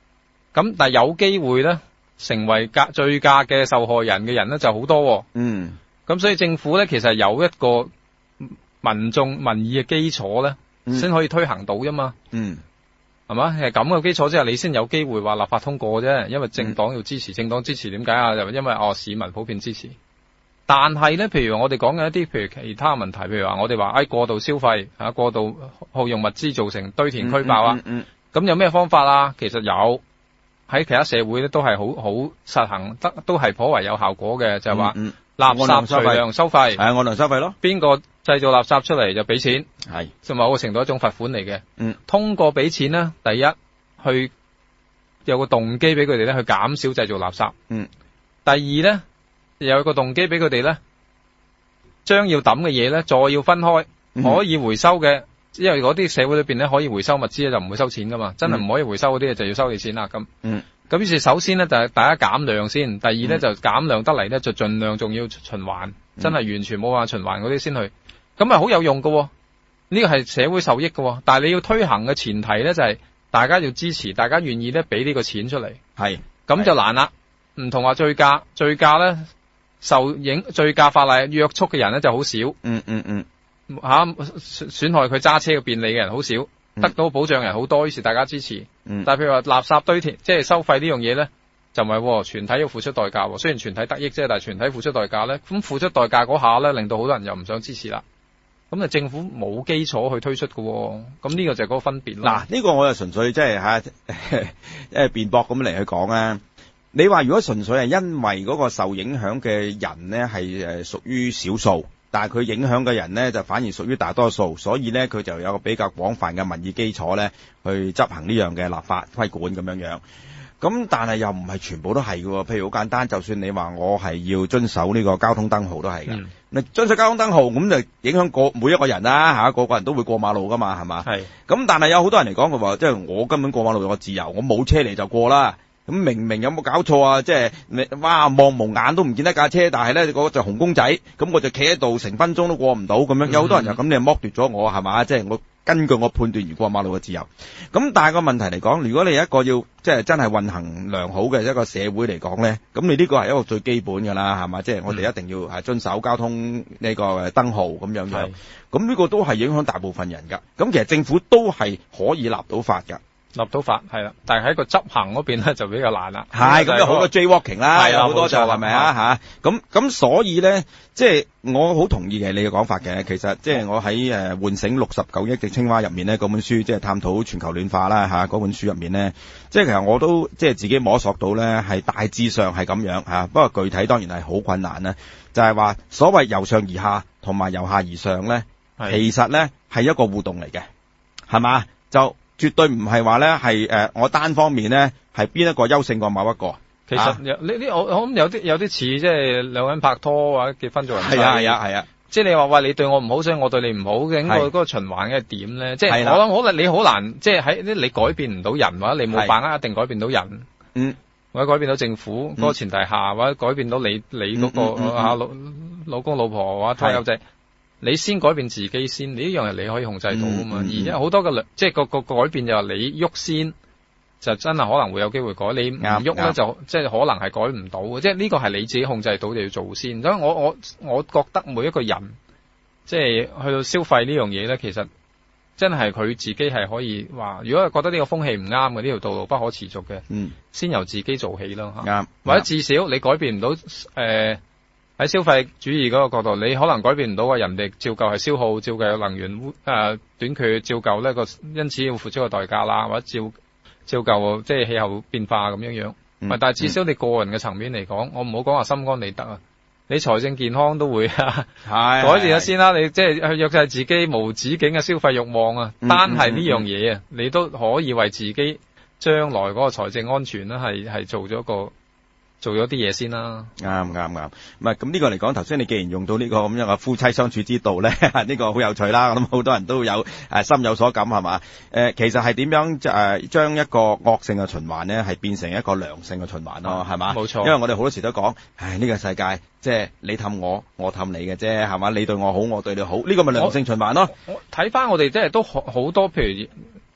咁但係有機會咧成為價醉駕嘅受害人嘅人咧就好多、哦。 嗯。咁所以政府咧其實有一個民眾民意嘅基礎咧，先、嗯、可以推行到啫嘛。 嗯。 係嘛？係咁嘅基礎之下，你先有機會話立法通過啫。因為政黨要支持，嗯、政黨支持點解啊？就因為哦市民普遍支持。但係咧，譬如我哋講嘅一啲，譬如其他問題，譬如話我哋話誒過度消費吓，過度耗用物資造成堆填區爆啊。咁、嗯嗯嗯、有咩方法啊？其實有喺其他社會咧都係好好實行得，都係頗為有效果嘅，就係、是、話、嗯嗯、垃圾隨量收費，係按量收費咯。邊個製造垃圾出嚟就俾錢，係，就某個程度一種罰款嚟嘅。嗯，通過俾錢呢，第一去有個動機俾佢哋咧去減少製造垃圾。嗯，第二咧。有個動機俾佢哋咧，將要抌嘅嘢咧，再要分開，可以回收嘅，因為嗰啲社會裏邊咧可以回收物資咧就唔會收錢噶嘛，真係唔可以回收嗰啲嘢就要收你錢啦咁。嗯，咁於是首先咧就係大家減量先，第二咧就減量得嚟咧就盡量仲要循環，真係完全冇辦法循環嗰啲先去，咁係好有用噶，呢個係社會受益噶，但係你要推行嘅前提咧就係大家要支持，大家願意咧俾呢個錢出嚟，係，咁就難啦，唔同話醉駕，醉駕咧。受影醉駕法例約束嘅人咧就好少，嗯嗯嗯，吓、啊、損害佢揸車嘅便利嘅人好少，嗯、得到保障嘅人好多，於是大家支持。嗯，但係譬如話垃圾堆填，即係收費呢樣嘢咧，就唔係，全體要付出代價。雖然全體得益啫，但係全體付出代價咧，咁付出代價嗰下咧，令到好多人又唔想支持啦。咁啊，政府冇基礎去推出嘅，咁呢個就係嗰個分別咯。嗱，呢、這個我就純粹即係吓，誒辯駁咁嚟去講啊。你話如果純粹係因為嗰個受影響嘅人呢係誒屬於少數，但係佢影響嘅人呢就反而屬於大多數，所以呢佢就有個比較廣泛嘅民意基礎呢去執行呢樣嘅立法規管咁樣樣。咁但係又唔係全部都係嘅，譬如好簡單，就算你話我係要遵守呢個交通燈號都係嘅。你、嗯、遵守交通燈號咁就影響個每一個人啦吓，個個人都會過馬路噶嘛，係嘛？係。咁但係有好多人嚟講佢話，即係我根本過馬路我自由，我冇車嚟就過啦。咁明明有冇搞錯啊？即係你哇望無眼都唔見得架車，但係咧嗰隻紅公仔，咁我就企喺度成分鐘都過唔到咁樣。有好多人就咁，你係剝奪咗我係嘛？即係我根據我判斷而過馬路嘅自由。咁但係個問題嚟講，如果你一個要即係真係運行良好嘅一個社會嚟講咧，咁你呢個係一個最基本㗎啦，係嘛？即係我哋一定要係遵守交通呢個燈號咁樣樣。咁呢個都係影響大部分人㗎。咁其實政府都係可以立到法㗎。立到法係啦，但係喺個執行嗰邊咧就比較難啦。係咁有好多 jaywalking 啦，有好多就係咪啊吓？咁咁所以咧，即係我好同意嘅你嘅講法嘅。其實即係我喺誒喚醒六十九億隻青蛙入面咧，嗰本書即係探討全球暖化啦吓，嗰本書入面咧，即係其實我都即係自己摸索到咧，係大致上係咁樣吓。不過具體當然係好困難啦。就係話所謂由上而下同埋由下而上咧，其實咧係一個互動嚟嘅，係嘛？就絕對唔係話咧係誒我單方面咧係邊一個優勝過某一個。其實呢啲、啊、我我諗有啲有啲似即係兩個人拍拖或者結婚做人妻。係啊係啊係啊！即係你話喂你對我唔好，所以我對你唔好嘅，嗰、嗰個循環嘅點咧？即係我諗可能你好難，即係喺啲你改變唔到人，或者你冇把握一定改變到人。嗯。或者改變到政府嗰、嗯嗰個前提下，或者改變到你你嗰、嗰個、嗯嗯嗯啊、老老公老婆或者拖友仔。你先改變自己先，你呢樣嘢你可以控制到噶嘛？嗯嗯、而家好多嘅即係個個改變就話你喐先，就真係可能會有機會改。你唔喐咧就即係可能係改唔到嘅。即係呢個係你自己控制到就要做先。所以我我我覺得每一個人即係去到消費呢樣嘢咧，其實真係佢自己係可以話，如果係覺得呢個風氣唔啱嘅，呢條道路不可持續嘅，嗯，先由自己做起咯嚇。或者至少你改變唔到誒。呃喺消費主義嗰個角度，你可能改變唔到啊！人哋照舊係消耗，照舊有能源誒、呃、短缺，照舊呢個因此要付出個代價啦，或者照照舊即係氣候變化咁樣樣。嗯、但係至少你個人嘅層面嚟講，我唔好講話心安理得啊！你財政健康都會改善咗先啦。你即係去約制自己無止境嘅消費慾望啊！嗯、單係呢樣嘢啊，你都可以為自己將來嗰個財政安全咧係係做咗個。做咗啲嘢先啦，啱啱啱，唔係咁呢個嚟講，頭先你既然用到呢個咁樣嘅夫妻相處之道咧，呢個好有趣啦，我諗好多人都有誒心有所感係嘛？誒，其實係點樣誒將一個惡性嘅循環咧，係變成一個良性嘅循環咯，係嘛？冇錯，因為我哋好多時都講，唉呢個世界即係你氹我，我氹你嘅啫，係嘛？你對我好，我對你好，呢個咪良性循環咯。我睇翻我哋即係都好好多，譬如。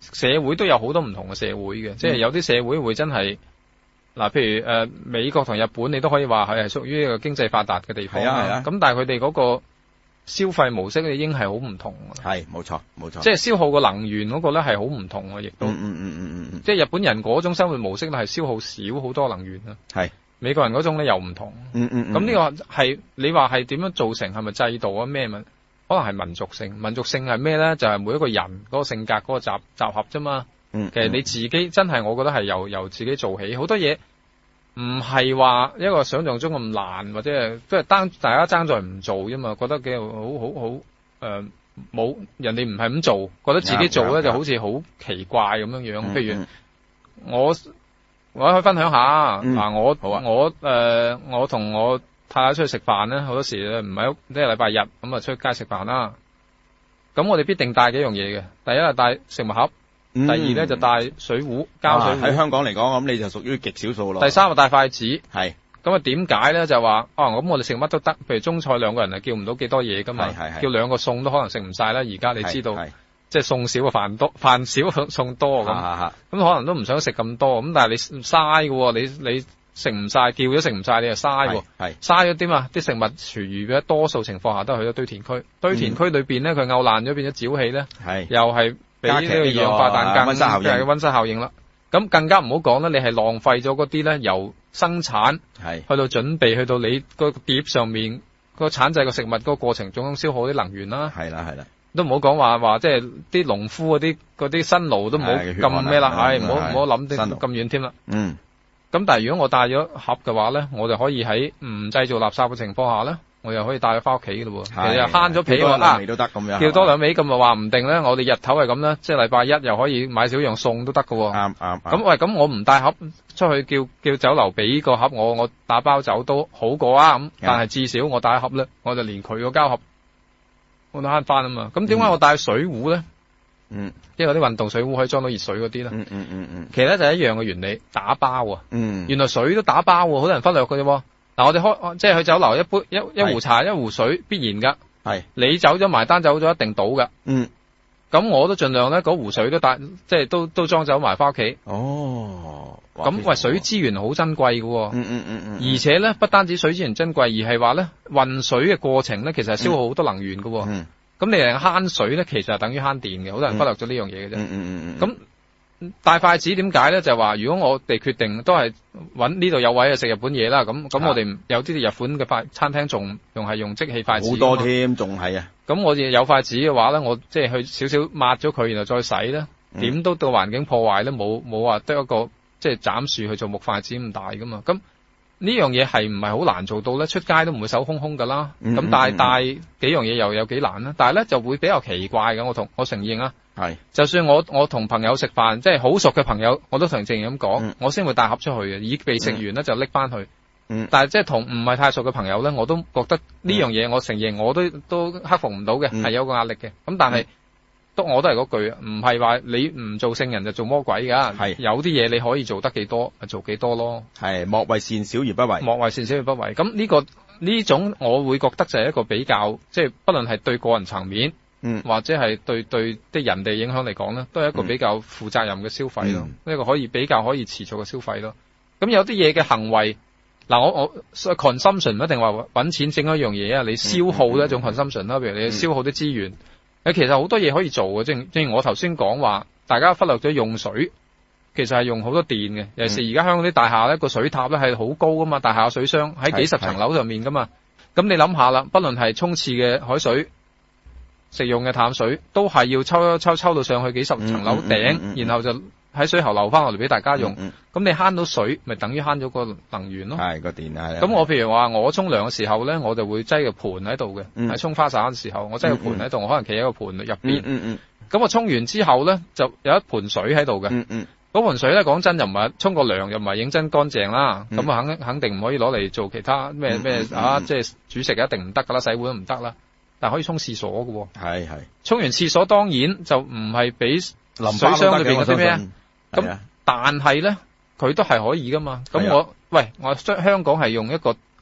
社會都有好多唔同嘅社會嘅，即係有啲社會會真係嗱，譬如誒、呃、美國同日本，你都可以話佢係屬於一個經濟發達嘅地方。係啊係啊。咁但係佢哋嗰個消費模式已經係好唔同。 係，冇錯冇錯。 即係消耗個能源嗰個咧係好唔同嘅，亦都。嗯嗯嗯嗯嗯。即係日本人嗰種生活模式咧係消耗少好多能源啊。係。美國人嗰種咧又唔同。嗯嗯嗯。咁呢個係你話係點樣造成？係咪制度啊？咩問？可能係民族性，民族性係咩咧？就係、是、每一個人嗰個性格嗰個集集合啫嘛。嗯。其實你自己真係，我覺得係由由自己做起，好多嘢唔係話一個想象中咁難，或者係即係單大家爭在唔做啫嘛。覺得幾好好好誒，冇、呃、人哋唔係咁做，覺得自己做咧就好似好奇怪咁樣樣。嗯、譬如、嗯、我我可以分享下嗱、嗯，我好啊，我誒、呃、我同我太太出去食飯咧，好多時咧唔係屋，即係禮拜日咁啊出街食飯啦。咁我哋必定帶幾樣嘢嘅，第一係帶食物盒，嗯、第二咧就帶水壺、膠水壺。喺、啊、香港嚟講，咁你就屬於極少數咯。第三個帶筷子。係。咁啊點解咧？就話哦，咁我哋食乜都得，譬如中菜兩個人係叫唔到幾多嘢噶嘛，叫兩個餸都可能食唔晒啦。而家你知道，即係餸少個飯多，飯少餸多咁，咁可能都唔想食咁多。咁但係你嘥嘅，你你。食唔晒，叫咗食唔晒，你就嘥喎，嘥咗啲嘛，啲食物廚餘嘅多數情況下都係去咗堆填區，堆填區裏邊咧佢漚爛咗變咗沼氣咧，又係俾呢個二氧化碳更加嘅溫室效應啦。咁更加唔好講咧，你係浪費咗嗰啲咧由生產去到準備去到你個碟上面個產製個食物嗰個過程中消耗啲能源啦。係啦係啦，都唔好講話話即係啲農夫嗰啲嗰啲辛勞都唔好咁咩啦，唉唔好唔好諗啲咁遠添啦。嗯。咁但係如果我帶咗盒嘅話咧，我就可以喺唔製造垃圾嘅情況下咧，我又可以帶咗翻屋企嘅咯喎。其實又慳咗皮喎，啊，叫多兩味咁咪話唔定咧，我哋日頭係咁啦，即係禮拜一又可以買少樣餸都得嘅喎。啱啱。咁喂，咁我唔帶盒出去叫叫酒樓俾個盒我，我打包走都好過啊咁。但係至少我帶盒咧，我就連佢個膠盒我都慳翻啊嘛。咁點解我帶水壺咧？嗯，因為啲運動水壺可以裝到熱水嗰啲啦。嗯嗯嗯嗯。其實咧就係一樣嘅原理，打包啊。嗯。原來水都打包喎，好多人忽略嘅啫。嗱，我哋開即係去酒樓，一杯一一壺茶一壺水必然噶。係。你走咗埋單走咗一定倒噶。嗯。咁我都盡量咧，嗰壺水都帶，即係都都裝走埋翻屋企。哦。咁喂，水資源好珍貴嘅。嗯嗯嗯嗯。而且咧，不單止水資源珍貴，而係話咧運水嘅過程咧，其實係消耗好多能源嘅。嗯。咁你嚟慳水咧，其實係等於慳電嘅，好多人忽略咗呢樣嘢嘅啫。嗯嗯嗯。咁帶筷子點解咧？就係話如果我哋決定都係搵呢度有位啊食日本嘢啦，咁咁我哋有啲日本嘅筷餐廳仲用係用即棄筷子。好多添，仲係啊。咁我哋有筷子嘅話咧，我即係去少少抹咗佢，然後再洗咧，點、嗯、都對環境破壞咧，冇冇話得一個即係斬樹去做木筷子咁大噶嘛？咁呢樣嘢係唔係好難做到咧？出街都唔會手空空噶啦。咁、嗯、但係帶幾樣嘢又有幾難啦。但係咧就會比較奇怪嘅。我同我承認啊，係就算我我同朋友食飯，即係好熟嘅朋友，我都同正咁講、嗯，我先會帶盒出去嘅。已被食完咧就拎翻去。嗯。但係即係同唔係太熟嘅朋友咧，我都覺得呢樣嘢我承認我都都克服唔到嘅，係、嗯、有個壓力嘅。咁但係。嗯都我都係嗰句，唔係話你唔做聖人就做魔鬼噶，係有啲嘢你可以做得幾多，就做幾多咯。係莫為善小而不為，莫為善小而不為。咁呢、這個呢種我會覺得就係一個比較，即係不論係對個人層面，嗯，或者係對對啲人哋影響嚟講咧，都係一個比較負責任嘅消費咯，一、嗯、個可以比較可以持續嘅消費咯。咁有啲嘢嘅行為，嗱我我 consumption 唔一定話搵錢整一樣嘢啊，你消耗一種 consumption 啦，譬如你消耗啲資源。誒，其實好多嘢可以做嘅，正正如我頭先講話，大家忽略咗用水，其實係用好多電嘅。尤其是而家香港啲大廈咧，個水塔咧係好高噶嘛，大廈水箱喺幾十層樓上面噶嘛。咁你諗下啦，不論係沖廁嘅海水、食用嘅淡水，都係要抽抽抽到上去幾十層樓頂，嗯嗯嗯嗯、然後就喺水喉流翻落嚟俾大家用。咁、嗯嗯、你慳到水，咪等於慳咗個能源咯。係個電啊。咁我譬如話，我沖涼嘅時候咧，我就會擠個盤喺度嘅。喺、嗯、沖花灑嘅時候，我擠個盤喺度，我可能企喺個盤入邊。嗯嗯嗯。咁我沖完之後咧，就有一盤水喺度嘅。嗯嗯。嗰盤水咧，講真又唔係沖個涼，又唔係認真乾淨啦。咁、嗯、啊，肯肯定唔可以攞嚟做其他咩咩、嗯嗯、啊，即係煮食一定唔得噶啦，洗碗都唔得啦。但係可以沖廁所嘅。係係。沖完廁所當然就唔係俾水箱裏邊嗰啲咩啊。咁但係咧，佢都係可以噶嘛。咁我喂，我香港係用一個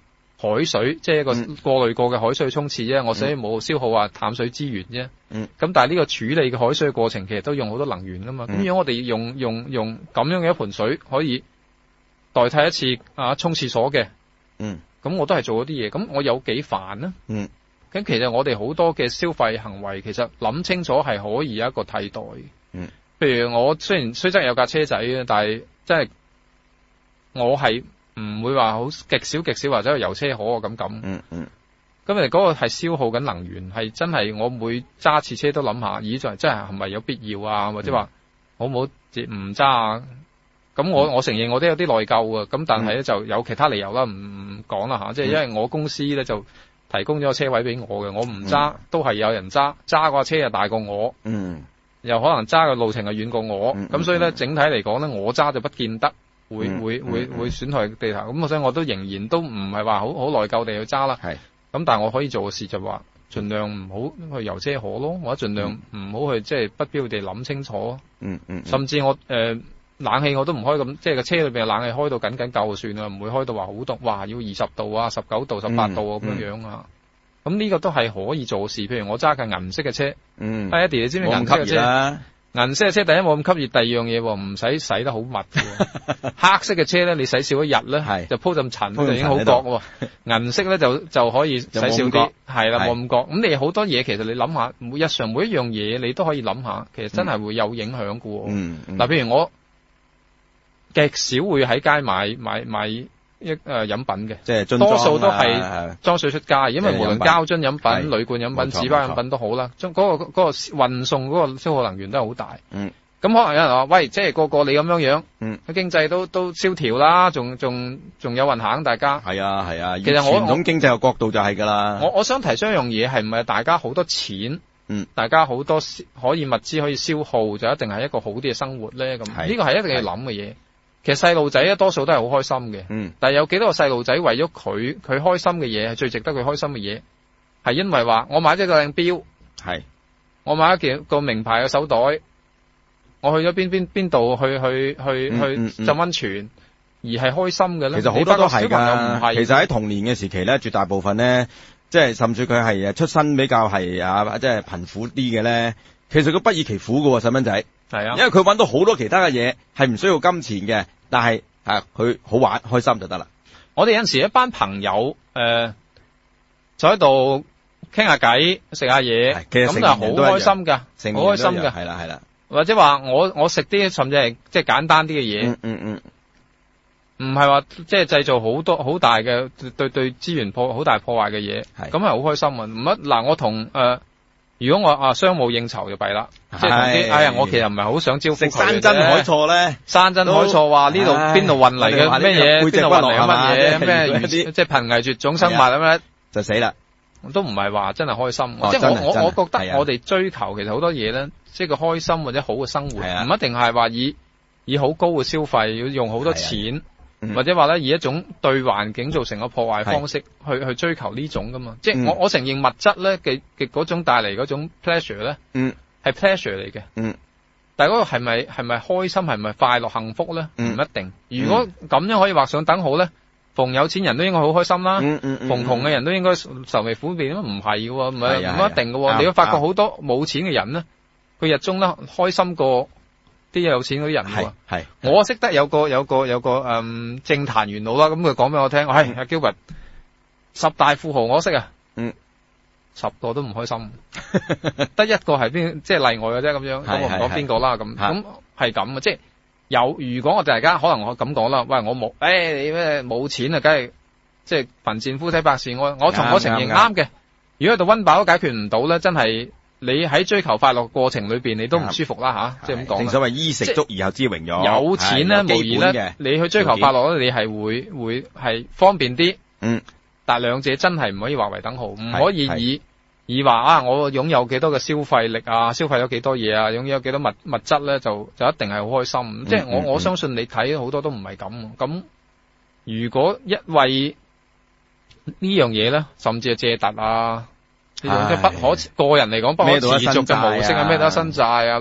海水，即係一個過濾過嘅海水沖廁啫，我所以冇消耗話淡水資源啫。 嗯， 咁但係呢個處理嘅海水嘅過程，其實都用好多能源噶嘛。咁、嗯、如果我哋用用用咁樣嘅一盆水可以代替一次啊沖廁所嘅， 嗯，咁我都係做咗啲嘢，咁我有幾煩呢？ 嗯， 咁其實我哋好多嘅消費行為，其實諗清楚係可以有一個替代。 嗯， 譬如我雖然雖則有架車仔啊，但係真係我係唔會話好極少極少或者係油車河啊咁咁。 嗯嗯。 咁誒嗰個係消耗緊能源，係真係我每揸次車都諗下，咦，就係真係係咪有必要啊？或者話好唔好唔揸啊？咁我、嗯、我承認我都有啲內疚啊。咁但係咧就有其他理由啦，唔唔講啦吓。即係因為我公司咧就提供咗個車位俾我嘅，我唔揸、嗯、都係有人揸，揸個車又大過我， 嗯， 又可能揸嘅路程又遠過我，咁、嗯、所以咧整體嚟講咧，我揸就不見得會、嗯、會會會損害地球。咁所以我都仍然都唔係話好好內疚地去揸啦。係。咁但係我可以做嘅事就話，盡量唔好去油車河咯，或者盡量唔好去即係不必要地諗清楚。 嗯嗯。甚至我誒、呃、冷氣我都唔開咁，即係個車裏邊嘅冷氣開到緊緊夠就算啦，唔會開到話好凍，哇要二十度啊、十九度、十八度啊咁樣樣啊。咁呢個都係可以做嘅事。譬如我揸架銀色嘅車，嗯，阿 Eddie 你知唔知銀色嘅車？銀色嘅車第一冇咁吸熱，第二樣嘢唔使洗得好密嘅。黑色嘅車咧，你洗少一日咧，就鋪陣塵就已經好覺喎。銀色咧就就可以洗少啲，係啦冇咁覺。咁你好多嘢其實你諗下，每日常每一樣嘢你都可以諗下，其實真係會有影響嘅喎。嗯，嗱、嗯，譬如我極少會喺街買買買一誒、呃、飲品嘅， 即係多數都係裝水出街，因為無論膠樽飲品、鋁罐飲品、紙包飲品都好啦，將嗰、嗰個嗰、嗰個運送嗰個消耗能源都係好大。嗯，咁可能有人話：喂，即係個個你咁樣樣，嗯，經濟都都蕭條啦，仲仲仲有運行，大家係啊係啊。 其實我傳統經濟嘅角度就係㗎啦。 我我想提出一樣嘢，係唔係大家好多錢？嗯，大家好多可以物資可以消耗，就一定係一個好啲嘅生活咧？咁呢個係一定要諗嘅嘢。其實細路仔咧多數都係好開心嘅，嗯，但係有幾多個細路仔為咗佢佢開心嘅嘢係最值得佢開心嘅嘢，係因為話我買咗個靚錶，係我買一件個名牌嘅手袋，我去咗邊邊邊度去去去、嗯、去浸溫泉、嗯嗯、而係開心嘅咧。 其實好多都係㗎，其實喺童年嘅時期咧，絕大部分咧，即係甚至佢係誒出身比較係啊，即係貧苦啲嘅咧，其實佢不以其苦㗎喎，細蚊仔。係啊，因為佢揾到好多其他嘅嘢，係唔需要金錢嘅，但係啊，佢好玩開心就得啦。 我哋有陣時一班朋友誒、呃，就喺度傾下偈，食下嘢，咁就好開心噶，好開心噶， 係啦係啦。或者話我我食啲甚至係即係簡單啲嘅嘢， 嗯嗯嗯，唔係話即係製造好多好大嘅對對資源破好大破壞嘅嘢，咁係好開心啊！唔乜嗱，我同誒。呃如果我啊商務應酬就弊啦，即係同啲哎呀，我其實唔係好想招呼佢嘅。食山珍海錯咧，山珍海錯話呢度邊度運嚟嘅咩嘢，邊度運嚟嘅乜嘢咩？即係瀕危絕種生物咁樣就死啦。 都唔係話真係開心，即係我我我覺得我哋追求其實好多嘢咧，即係個開心或者好嘅生活，唔一定係話以以好高嘅消費要用好多錢。或者話咧，以一種對環境造成個破壞方式去去追求呢種噶嘛，即係我我承認物質咧嘅嘅嗰種帶嚟嗰種 pleasure 咧，嗯，係 pleasure 嚟嘅，嗯，但係嗰個係咪係咪開心係咪快樂幸福咧？唔、嗯、一定。如果咁樣可以畫上等號咧，逢有錢人都應該好開心啦，嗯嗯嗯、逢窮嘅人都應該愁眉苦面，唔係嘅，唔係唔一定嘅。你會發覺好多冇錢嘅人咧，佢日中咧開心過啲有錢嗰啲人喎，係我識得有個有個有個誒、嗯、政壇元老啦，咁佢講俾我聽，係阿 Gilbert 十大富豪我識啊，嗯，十個都唔開心，得一個係邊即係例外嘅啫咁樣，咁我唔講邊個啦，咁咁係咁啊，即係有如果我哋大家可能我咁講啦，喂我冇，誒、哎、你咩冇錢啊，梗係即係貧賤夫妻百事哀，我從我承認啱嘅，如果喺度溫飽都解決唔到咧，真係。你喺追求快樂過程裏邊，你都唔舒服啦吓，即係咁講。正所謂衣食足而後知榮辱。有錢咧，無疑咧，你去追求快樂咧，你係會會係方便啲。嗯。但係兩者真係唔可以劃為等號，唔可以以以話啊，我擁有幾多嘅消費力啊，消費咗幾多嘢啊，擁有幾多物物質咧，就就一定係好開心。嗯、即係我、嗯、我相信你睇好多都唔係咁。咁如果一為呢樣嘢咧，甚至係借突啊。呢種即係不可個人嚟講不可持續嘅模式啊，咩都新債啊，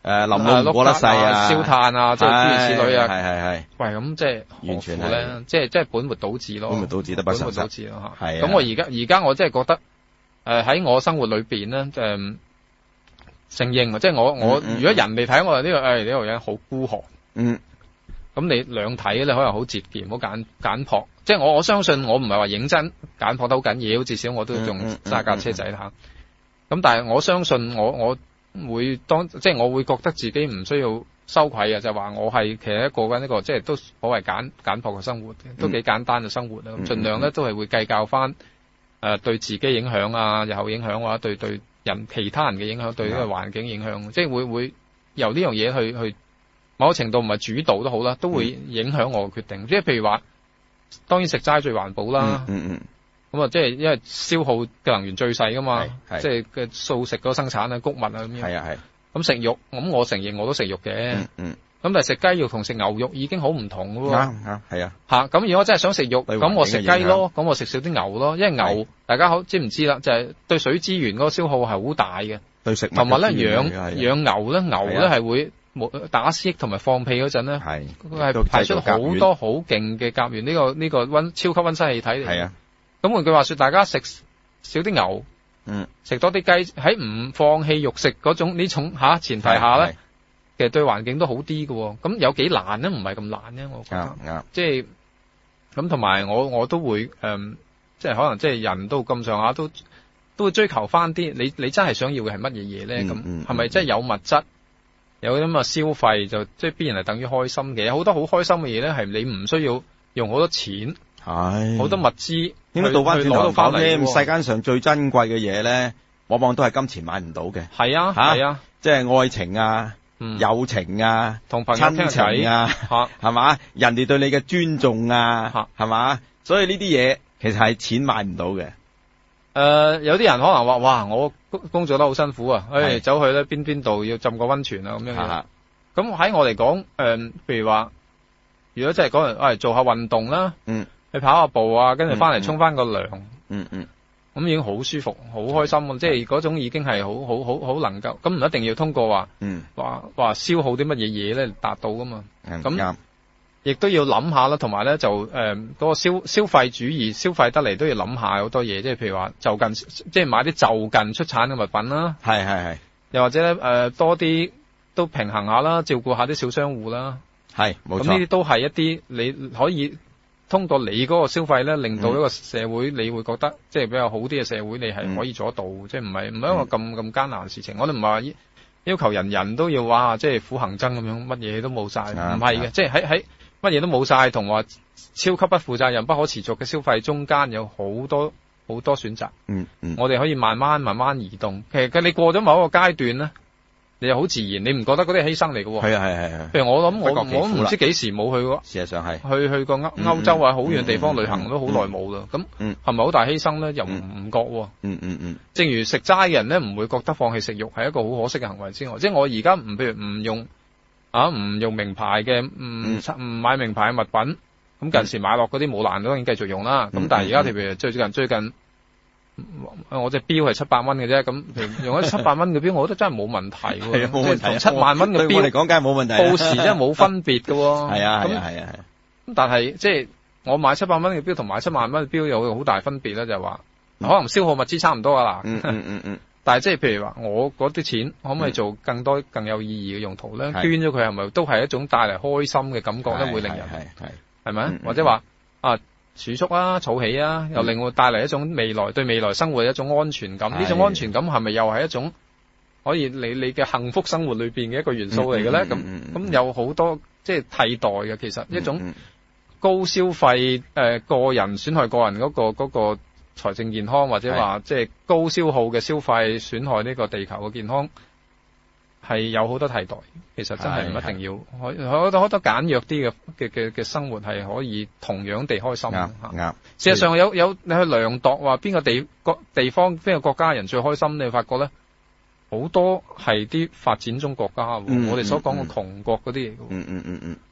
誒淋到唔過得世啊， 燒炭啊，即係諸如此類啊。 係係係。 喂，咁即係完全咧，即係即係本末倒置咯。 本末倒置得不償失。 本末倒置咯嚇。 係。 咁我而家而家我真係覺得誒喺我生活裏邊咧誒承認，即係我我如果人哋睇我呢個誒呢個人好孤寒。 嗯。 咁你兩睇咧，可能好節儉，好簡簡樸。即係我我相信我唔係話認真簡樸得好緊要，至少我都仲揸架車仔啦。咁但係我相信我我會當即係我會覺得自己唔需要羞愧嘅，就係話我係其實過緊一個即係都所謂簡簡樸嘅生活，都幾簡單嘅生活啦。咁盡量咧都係會計較翻誒對自己影響啊，日後影響或者對對人其他人嘅影響，對呢個環境影響，即係會會由呢樣嘢去去。某程度唔係主導都好啦，都會影響我嘅決定。即係譬如話，當然食齋最環保啦。 嗯嗯。 咁啊，即係因為消耗嘅能源最細噶嘛。係。即係嘅素食嗰個生產啊、穀物啊咁樣。係啊係。咁食肉，咁我承認我都食肉嘅。嗯嗯。咁但係食雞肉同食牛肉已經好唔同噶喎。啱啱係啊。嚇！咁如果我真係想食肉，咁我食雞咯，咁我食少啲牛咯，因為牛大家好知唔知啦？就係對水資源嗰個消耗係好大嘅。對食物。同埋咧養養牛咧，牛咧係會。打蜥蜴同埋放屁嗰陣咧，係係排出好多好勁嘅甲烷，呢、這個呢、這個溫超級溫室氣體嚟。係啊，咁換句話說，大家食少啲牛，嗯，食多啲雞，喺唔放棄肉食嗰種呢種吓前提下咧，其實對環境都好啲嘅。咁有幾難咧？唔係咁難咧，我覺得。啱、嗯嗯、即係咁，同埋我我都會誒、嗯，即係可能即係人都咁上下都都會追求翻啲，你你真係想要嘅係乜嘢嘢咧？咁係咪真係有物質？有啲咁嘅消費就即係必然係等於開心嘅，有好多好開心嘅嘢咧，係你唔需要用好多錢，係好多物資，應該倒翻轉頭講咧， 世間上最珍貴嘅嘢咧，往往都係金錢買唔到嘅。 係啊，係啊， 即係愛情啊、嗯、友情啊、 同朋友傾偈啊，係嘛，人哋對你嘅尊重啊，係嘛，所以呢啲嘢其實係錢買唔到嘅。 誒、呃，有啲人可能話，哇，我工作得好辛苦啊，誒、哎，走去咧邊邊度要浸個溫泉啊，咁樣嘅。咁喺我嚟講，誒、呃，譬如話，如果真係講嚟，誒，做下運動啦，嗯，去跑下步啊，跟住翻嚟沖翻個涼，嗯嗯，咁已經好舒服，好開心啊，即係嗰種已經係好好好好能夠，咁唔一定要通過話，嗯，話話消耗啲乜嘢嘢咧達到噶嘛，咁、嗯。亦都要諗下啦，同埋咧就誒嗰、呃那個消消費主義，消費得嚟都要諗下好多嘢，即係譬如話就近，即係買啲就近出產嘅物品啦。係係係。又或者咧誒、呃、多啲都平衡下啦，照顧下啲小商戶啦。係，冇錯。咁呢啲都係一啲你可以通過你嗰個消費咧，令到一個社會、嗯、你會覺得即係比較好啲嘅社會，你係可以做得到，嗯、即係唔係唔係一個咁咁、嗯、艱難嘅事情。我哋唔係話要求人人都要話即係苦行僧咁樣，乜嘢都冇晒，唔係嘅，即係喺喺。乜嘢都冇晒，同話超級不負責任、不可持續嘅消費中間有好多好多選擇。嗯嗯，我哋可以慢慢慢慢移動。其實你過咗某一個階段咧，你又好自然，你唔覺得嗰啲係犧牲嚟嘅喎。係啊係係係。譬如我諗我我唔知幾時冇去過。事實上係。去去過歐歐洲啊，好遠地方旅行都好耐冇啦。咁係咪好大犧牲咧？又唔唔覺喎。嗯嗯嗯。正如食齋嘅人咧，唔會覺得放棄食肉係一個好可惜嘅行為之外，即係我而家唔譬如唔用。啊！唔用名牌嘅，唔唔買名牌嘅物品，咁近時買落嗰啲冇爛都當然繼續用啦。咁、嗯、但係而家譬如最近最近，我隻錶係七百蚊嘅啫，咁譬如用咗七百蚊嘅錶，我覺得真係冇問題喎。係啊，冇問題。同七萬蚊嘅錶，對我嚟講梗係冇問題。報時真係冇分別嘅喎。係啊，係啊，係啊。咁但係即係我買七百蚊嘅錶同買七萬蚊嘅錶有好大分別咧，就係、是、話、嗯、可能消耗物資差唔多啊嗱。嗯嗯嗯嗯。但係即係譬如話，我嗰啲錢可唔可以做更多更有意義嘅用途咧？捐咗佢係咪都係一種帶嚟開心嘅感覺咧？會令人係係係咪？或者話啊儲蓄啊、儲起啊，又令我帶嚟一種未來對未來生活嘅一種安全感。呢種安全感係咪又係一種可以你你嘅幸福生活裏邊嘅一個元素嚟嘅咧？咁咁有好多即係替代嘅，其實一種高消費誒、呃、個人損害個人嗰、嗰個嗰個。嗰個財政健康或者話即係高消耗嘅消費損害呢個地球嘅健康係有好多替代，其實真係唔一定要可好多好多簡約啲嘅嘅嘅嘅生活係可以同樣地開心嘅吓。事實上有有你去量度話邊個地個地方邊個國家人最開心，你會發覺咧好多係啲發展中國家，嗯、我哋所講嘅窮國嗰啲嘢嘅。嗯嗯嗯嗯。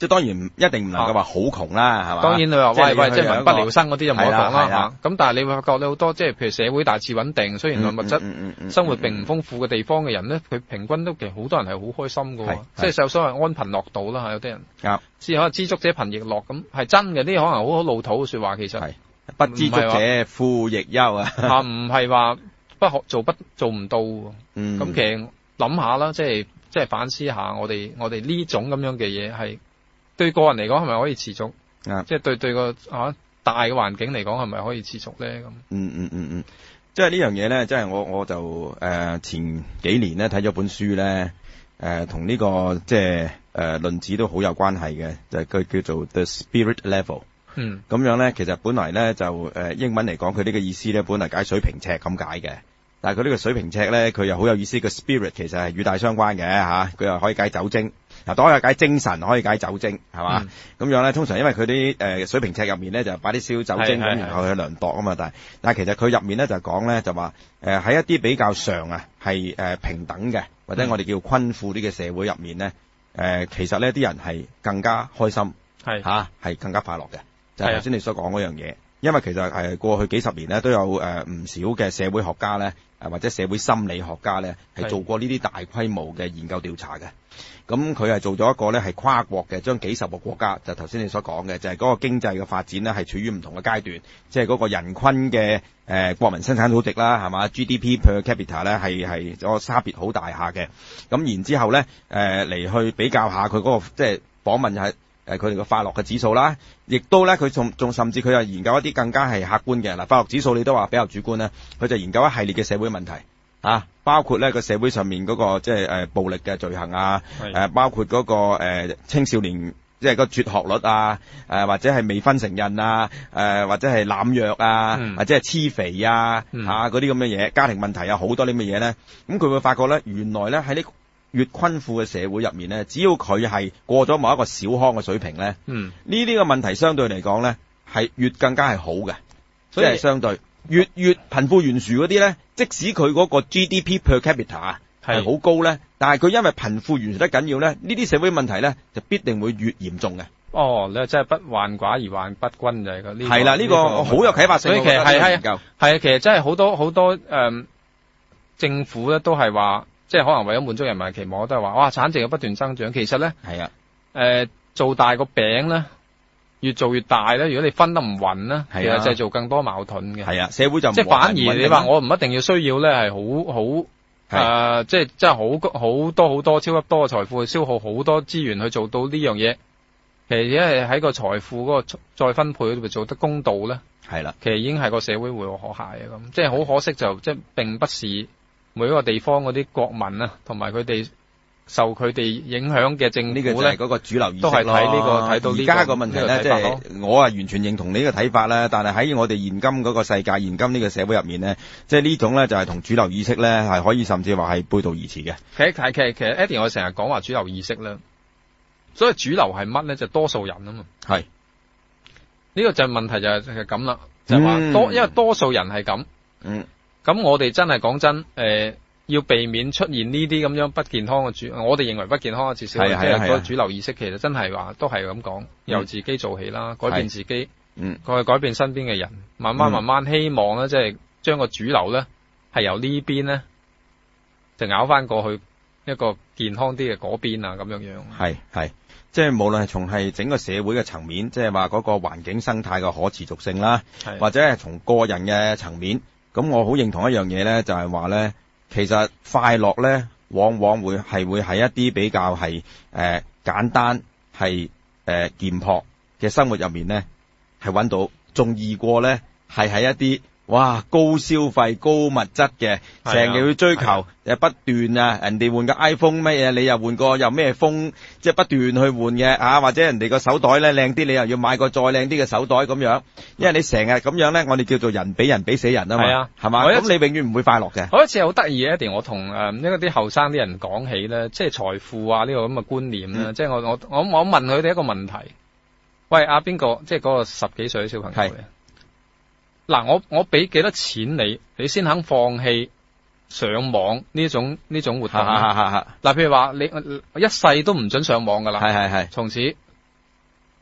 即係當然一定唔能夠話好窮啦，係嘛？ 當然你話喂喂，即係民不聊生嗰啲就冇得講啦嚇。咁但係你會發覺你好多即係譬如社會大致穩定，雖然物質生活並唔豐富嘅地方嘅人咧，佢平均都其實好多人係好開心㗎喎，即係有所謂安貧樂道啦嚇，有啲人。 啱。只可能知足者貧亦樂咁係真嘅，啲可能好好老土嘅説話其實。係。 不知足者富亦憂啊！ 嚇唔係話不可做不做唔到喎。 嗯。 咁其實諗下啦，即係即係反思下我哋我哋呢種咁樣嘅嘢係。對個人嚟講係咪可以持續？啊、即係對對個啊大嘅環境嚟講係咪可以持續咧？咁嗯嗯嗯嗯，即係呢樣嘢咧，即係我我就誒、呃、前幾年咧睇咗本書咧，誒同呢個即係誒論子都好有關係嘅，就係、是、佢叫做 The Spirit Level。 嗯， 咁樣咧，其實本來咧就誒、呃、英文嚟講，佢呢個意思咧，本嚟解水平尺咁解嘅。但係佢呢個水平尺咧，佢又好有意思。個 spirit 其實係與大相關嘅嚇，佢、啊、又可以解酒精。嗱，當然解精神，可以解酒精，係嘛？咁、嗯、樣咧，通常因為佢啲誒水平尺入面咧就擺啲燒酒精咁，然後去量度啊嘛。但係但係其實佢入面咧就講咧就話誒喺一啲比較上啊係誒平等嘅，或者我哋叫均富啲嘅社會入面咧誒、呃，其實呢啲人係更加開心，係嚇係更加快樂嘅。就係頭先你所講嗰樣嘢。因為其實係過去幾十年咧都有誒唔少嘅社會學家咧誒或者社會心理學家咧係做過呢啲大規模嘅研究調查嘅。咁佢係做咗一個咧係跨國嘅，將幾十個國家就頭先你所講嘅就係嗰個經濟嘅發展咧係處於唔同嘅階段，即係嗰個人均嘅誒、呃、國民生產總值啦係嘛 G D P per capita 咧係係個差別好大下嘅。咁然之後咧誒嚟去比較下佢嗰、嗰個即係訪問係。誒佢哋嘅快樂嘅指數啦，亦都咧佢仲仲甚至佢又研究一啲更加係客觀嘅嗱，快樂指數你都話比較主觀咧，佢就研究一系列嘅社會問題啊，包括咧個社會上面嗰、嗰個即係誒暴力嘅罪行啊，誒、呃、包括嗰、嗰個誒、呃、青少年即係個輟學率啊，誒、呃、或者係未婚成孕啊，誒、呃、或者係濫藥啊，嗯、或者係黐肥啊，嚇嗰啲咁嘅嘢，家庭問題啊好多呢咁嘅嘢咧，咁佢會發覺咧原來咧喺呢越均富嘅社會入面咧，只要佢係過咗某一個小康嘅水平咧，嗯，呢啲嘅問題相對嚟講咧，係越更加係好嘅，即係相對越越貧富懸殊嗰啲咧，即使佢嗰個 G D P per capita 係好高咧，但係佢因為貧富懸殊得緊要咧，呢啲社會問題咧就必定會越嚴重嘅。 哦，你真係不患寡而患不均就係個呢個。 係啦，呢、這個好有啟發性。 所以其實係係係啊，其實真係好多好多誒、嗯，政府咧都係話。即係可能為咗滿足人民嘅期望，都係話哇產值嘅不斷增長。其實咧，係啊，誒、呃、做大個餅咧，越做越大咧。如果你分得唔勻咧，其實製造更多矛盾嘅。係啊，社會就唔即係反而你話我唔一定要需要咧，係好好誒，即係即係好好多好多超級多嘅財富去消耗好多資源去做到呢樣嘢。其實因為喺個財富嗰個再分配嗰度做得公道咧，係啦，其實已經係個社會會和諧嘅咁。即係好可惜就即係並不是。每一個地方嗰啲國民啊，同埋佢哋受佢哋影響嘅政府咧，呢個就係嗰個主流意識咯。都係睇呢個睇到而家個問題咧，即係我係完全認同你呢個睇法啦。但係喺我哋現今嗰個世界、現今呢個社會入面咧，即係呢種咧就係同主流意識咧係可以甚至話係背道而馳嘅。其實其實其實 Eddie 我成日講話主流意識咧，所以主流係乜咧？就係多數人啊嘛。係呢個就係問題就係就係咁啦，就係話多，因為多數人係咁。嗯。咁我哋真係講真，誒、呃，要避免出現呢啲咁樣不健康嘅主，我哋認為不健康嘅至少即係嗰個主流意識，其實真係話都係咁講，由自己做起啦，改變自己，嗯，去改變身邊嘅人，慢慢慢慢希望咧，即係將個主流咧係由呢邊咧就咬翻過去一個健康啲嘅嗰邊啊，咁樣樣。係係，即係無論係從係整個社會嘅層面，即係話嗰個環境生態嘅可持續性啦，或者係從個人嘅層面。咁我好認同一樣嘢咧，就係話咧，其實快樂咧，往往會係會喺一啲比較係誒、呃、簡單係誒簡樸嘅生活入面咧，係揾到，仲易過咧係喺一啲哇高消費高物質嘅，成日要追求誒不斷啊，人哋換個 iPhone 咩嘢，你又換個又咩風，即係不斷去換嘅啊，或者人哋個手袋咧靚啲，你又要買個再靚啲嘅手袋咁樣，因為你成日咁樣咧，我哋叫做人比人比死人啊嘛，係啊，係嘛，咁你永遠唔會快樂嘅。我一次好得意嘅一點，我同誒一啲後生啲人講起咧，即係財富啊呢個咁嘅觀念咧，嗯、即係我我我我問佢哋一個問題，喂阿邊個，即係嗰個十幾歲嘅小朋友嘅。嗱，我我俾幾多錢你，你先肯放棄上網呢種呢種活動？嗱，譬如話你一世都唔准上網噶啦，係係係，從此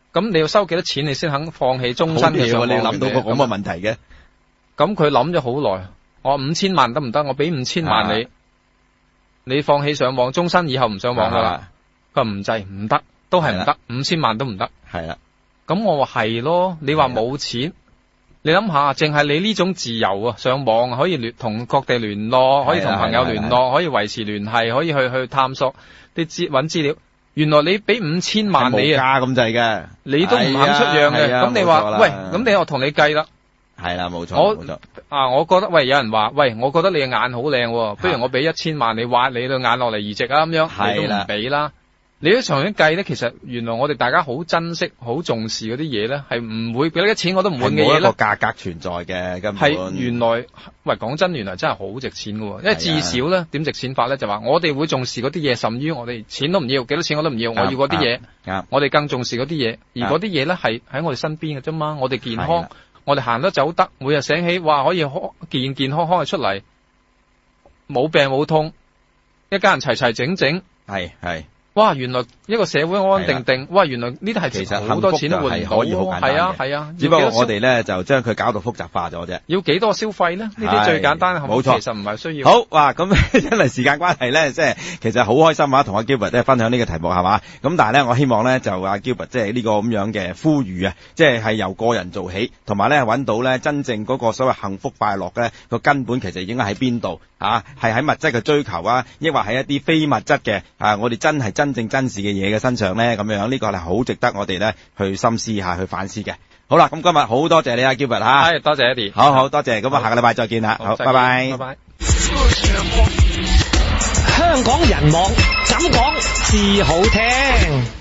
咁你要收幾多錢你先肯放棄終身嘅上網？ 你諗到個咁嘅問題嘅？ 咁佢諗咗好耐，我話五千萬得唔得？我俾五千萬你，你放棄上網，終身以後唔上網噶啦。佢話唔制，唔得，都係唔得，五千萬都唔得。 係啦。咁我話係咯，你話冇錢，你諗下，淨係你呢種自由啊，上網可以聯同各地聯絡，可以同朋友聯絡，可以維持聯繫，可以去去探索啲資揾資料。原來你俾五千萬你啊， 咁滯嘅， 你都唔肯出讓嘅。咁你話喂，咁你我同你計啦。 係啦，冇錯。 我啊，我覺得喂，有人話喂，我覺得你嘅眼好靚，不如我俾一千萬你挖你對眼落嚟移植啊，咁樣你都唔俾啦。你都長遠計咧，其實原來我哋大家好珍惜、好重視嗰啲嘢咧，係唔會俾得錢我都唔換嘅嘢咧。冇一個價格存在嘅，根本係原來喂講真，原來真係好值錢㗎喎。因為至少咧點值錢法咧，就話我哋會重視嗰啲嘢，甚於我哋錢都唔要，幾多錢我都唔要，我要嗰啲嘢。我哋更重視嗰啲嘢，而嗰啲嘢咧係喺我哋身邊嘅啫嘛。我哋健康，我哋行得走得，每日醒起哇可以健健康康嘅出嚟，冇病冇痛，一家人齊齊整整，係係。哇！原來一個社會安安定定，哇！原來呢啲係其實好多錢都換唔到，可以好簡單嘅。係啊係啊，只不過我哋咧就將佢搞到複雜化咗啫。要幾多消費咧？呢啲最簡單，冇錯，其實唔係需要。好哇，咁因為時間關係咧，即係其實好開心啊，同阿 Gilbert 咧分享呢個題目係嘛。咁但係咧，我希望咧就阿 Gilbert 即係呢個咁樣嘅呼籲啊，即係係由個人做起，同埋咧揾到咧真正嗰個所謂幸福快樂嘅個根本，其實應該喺邊度啊？係喺物質嘅追求啊，抑或係一啲非物質嘅啊？我哋真係真正真實嘅嘢嘅身上咧，咁樣呢個係好值得我哋咧去深思下，去反思嘅。好啦，咁今日好多謝你啊 Gilbert 吓，係多謝 Eddie，好好多謝，咁啊下個禮拜再見啦，好，拜拜，拜拜。香港人網，怎講至好聽？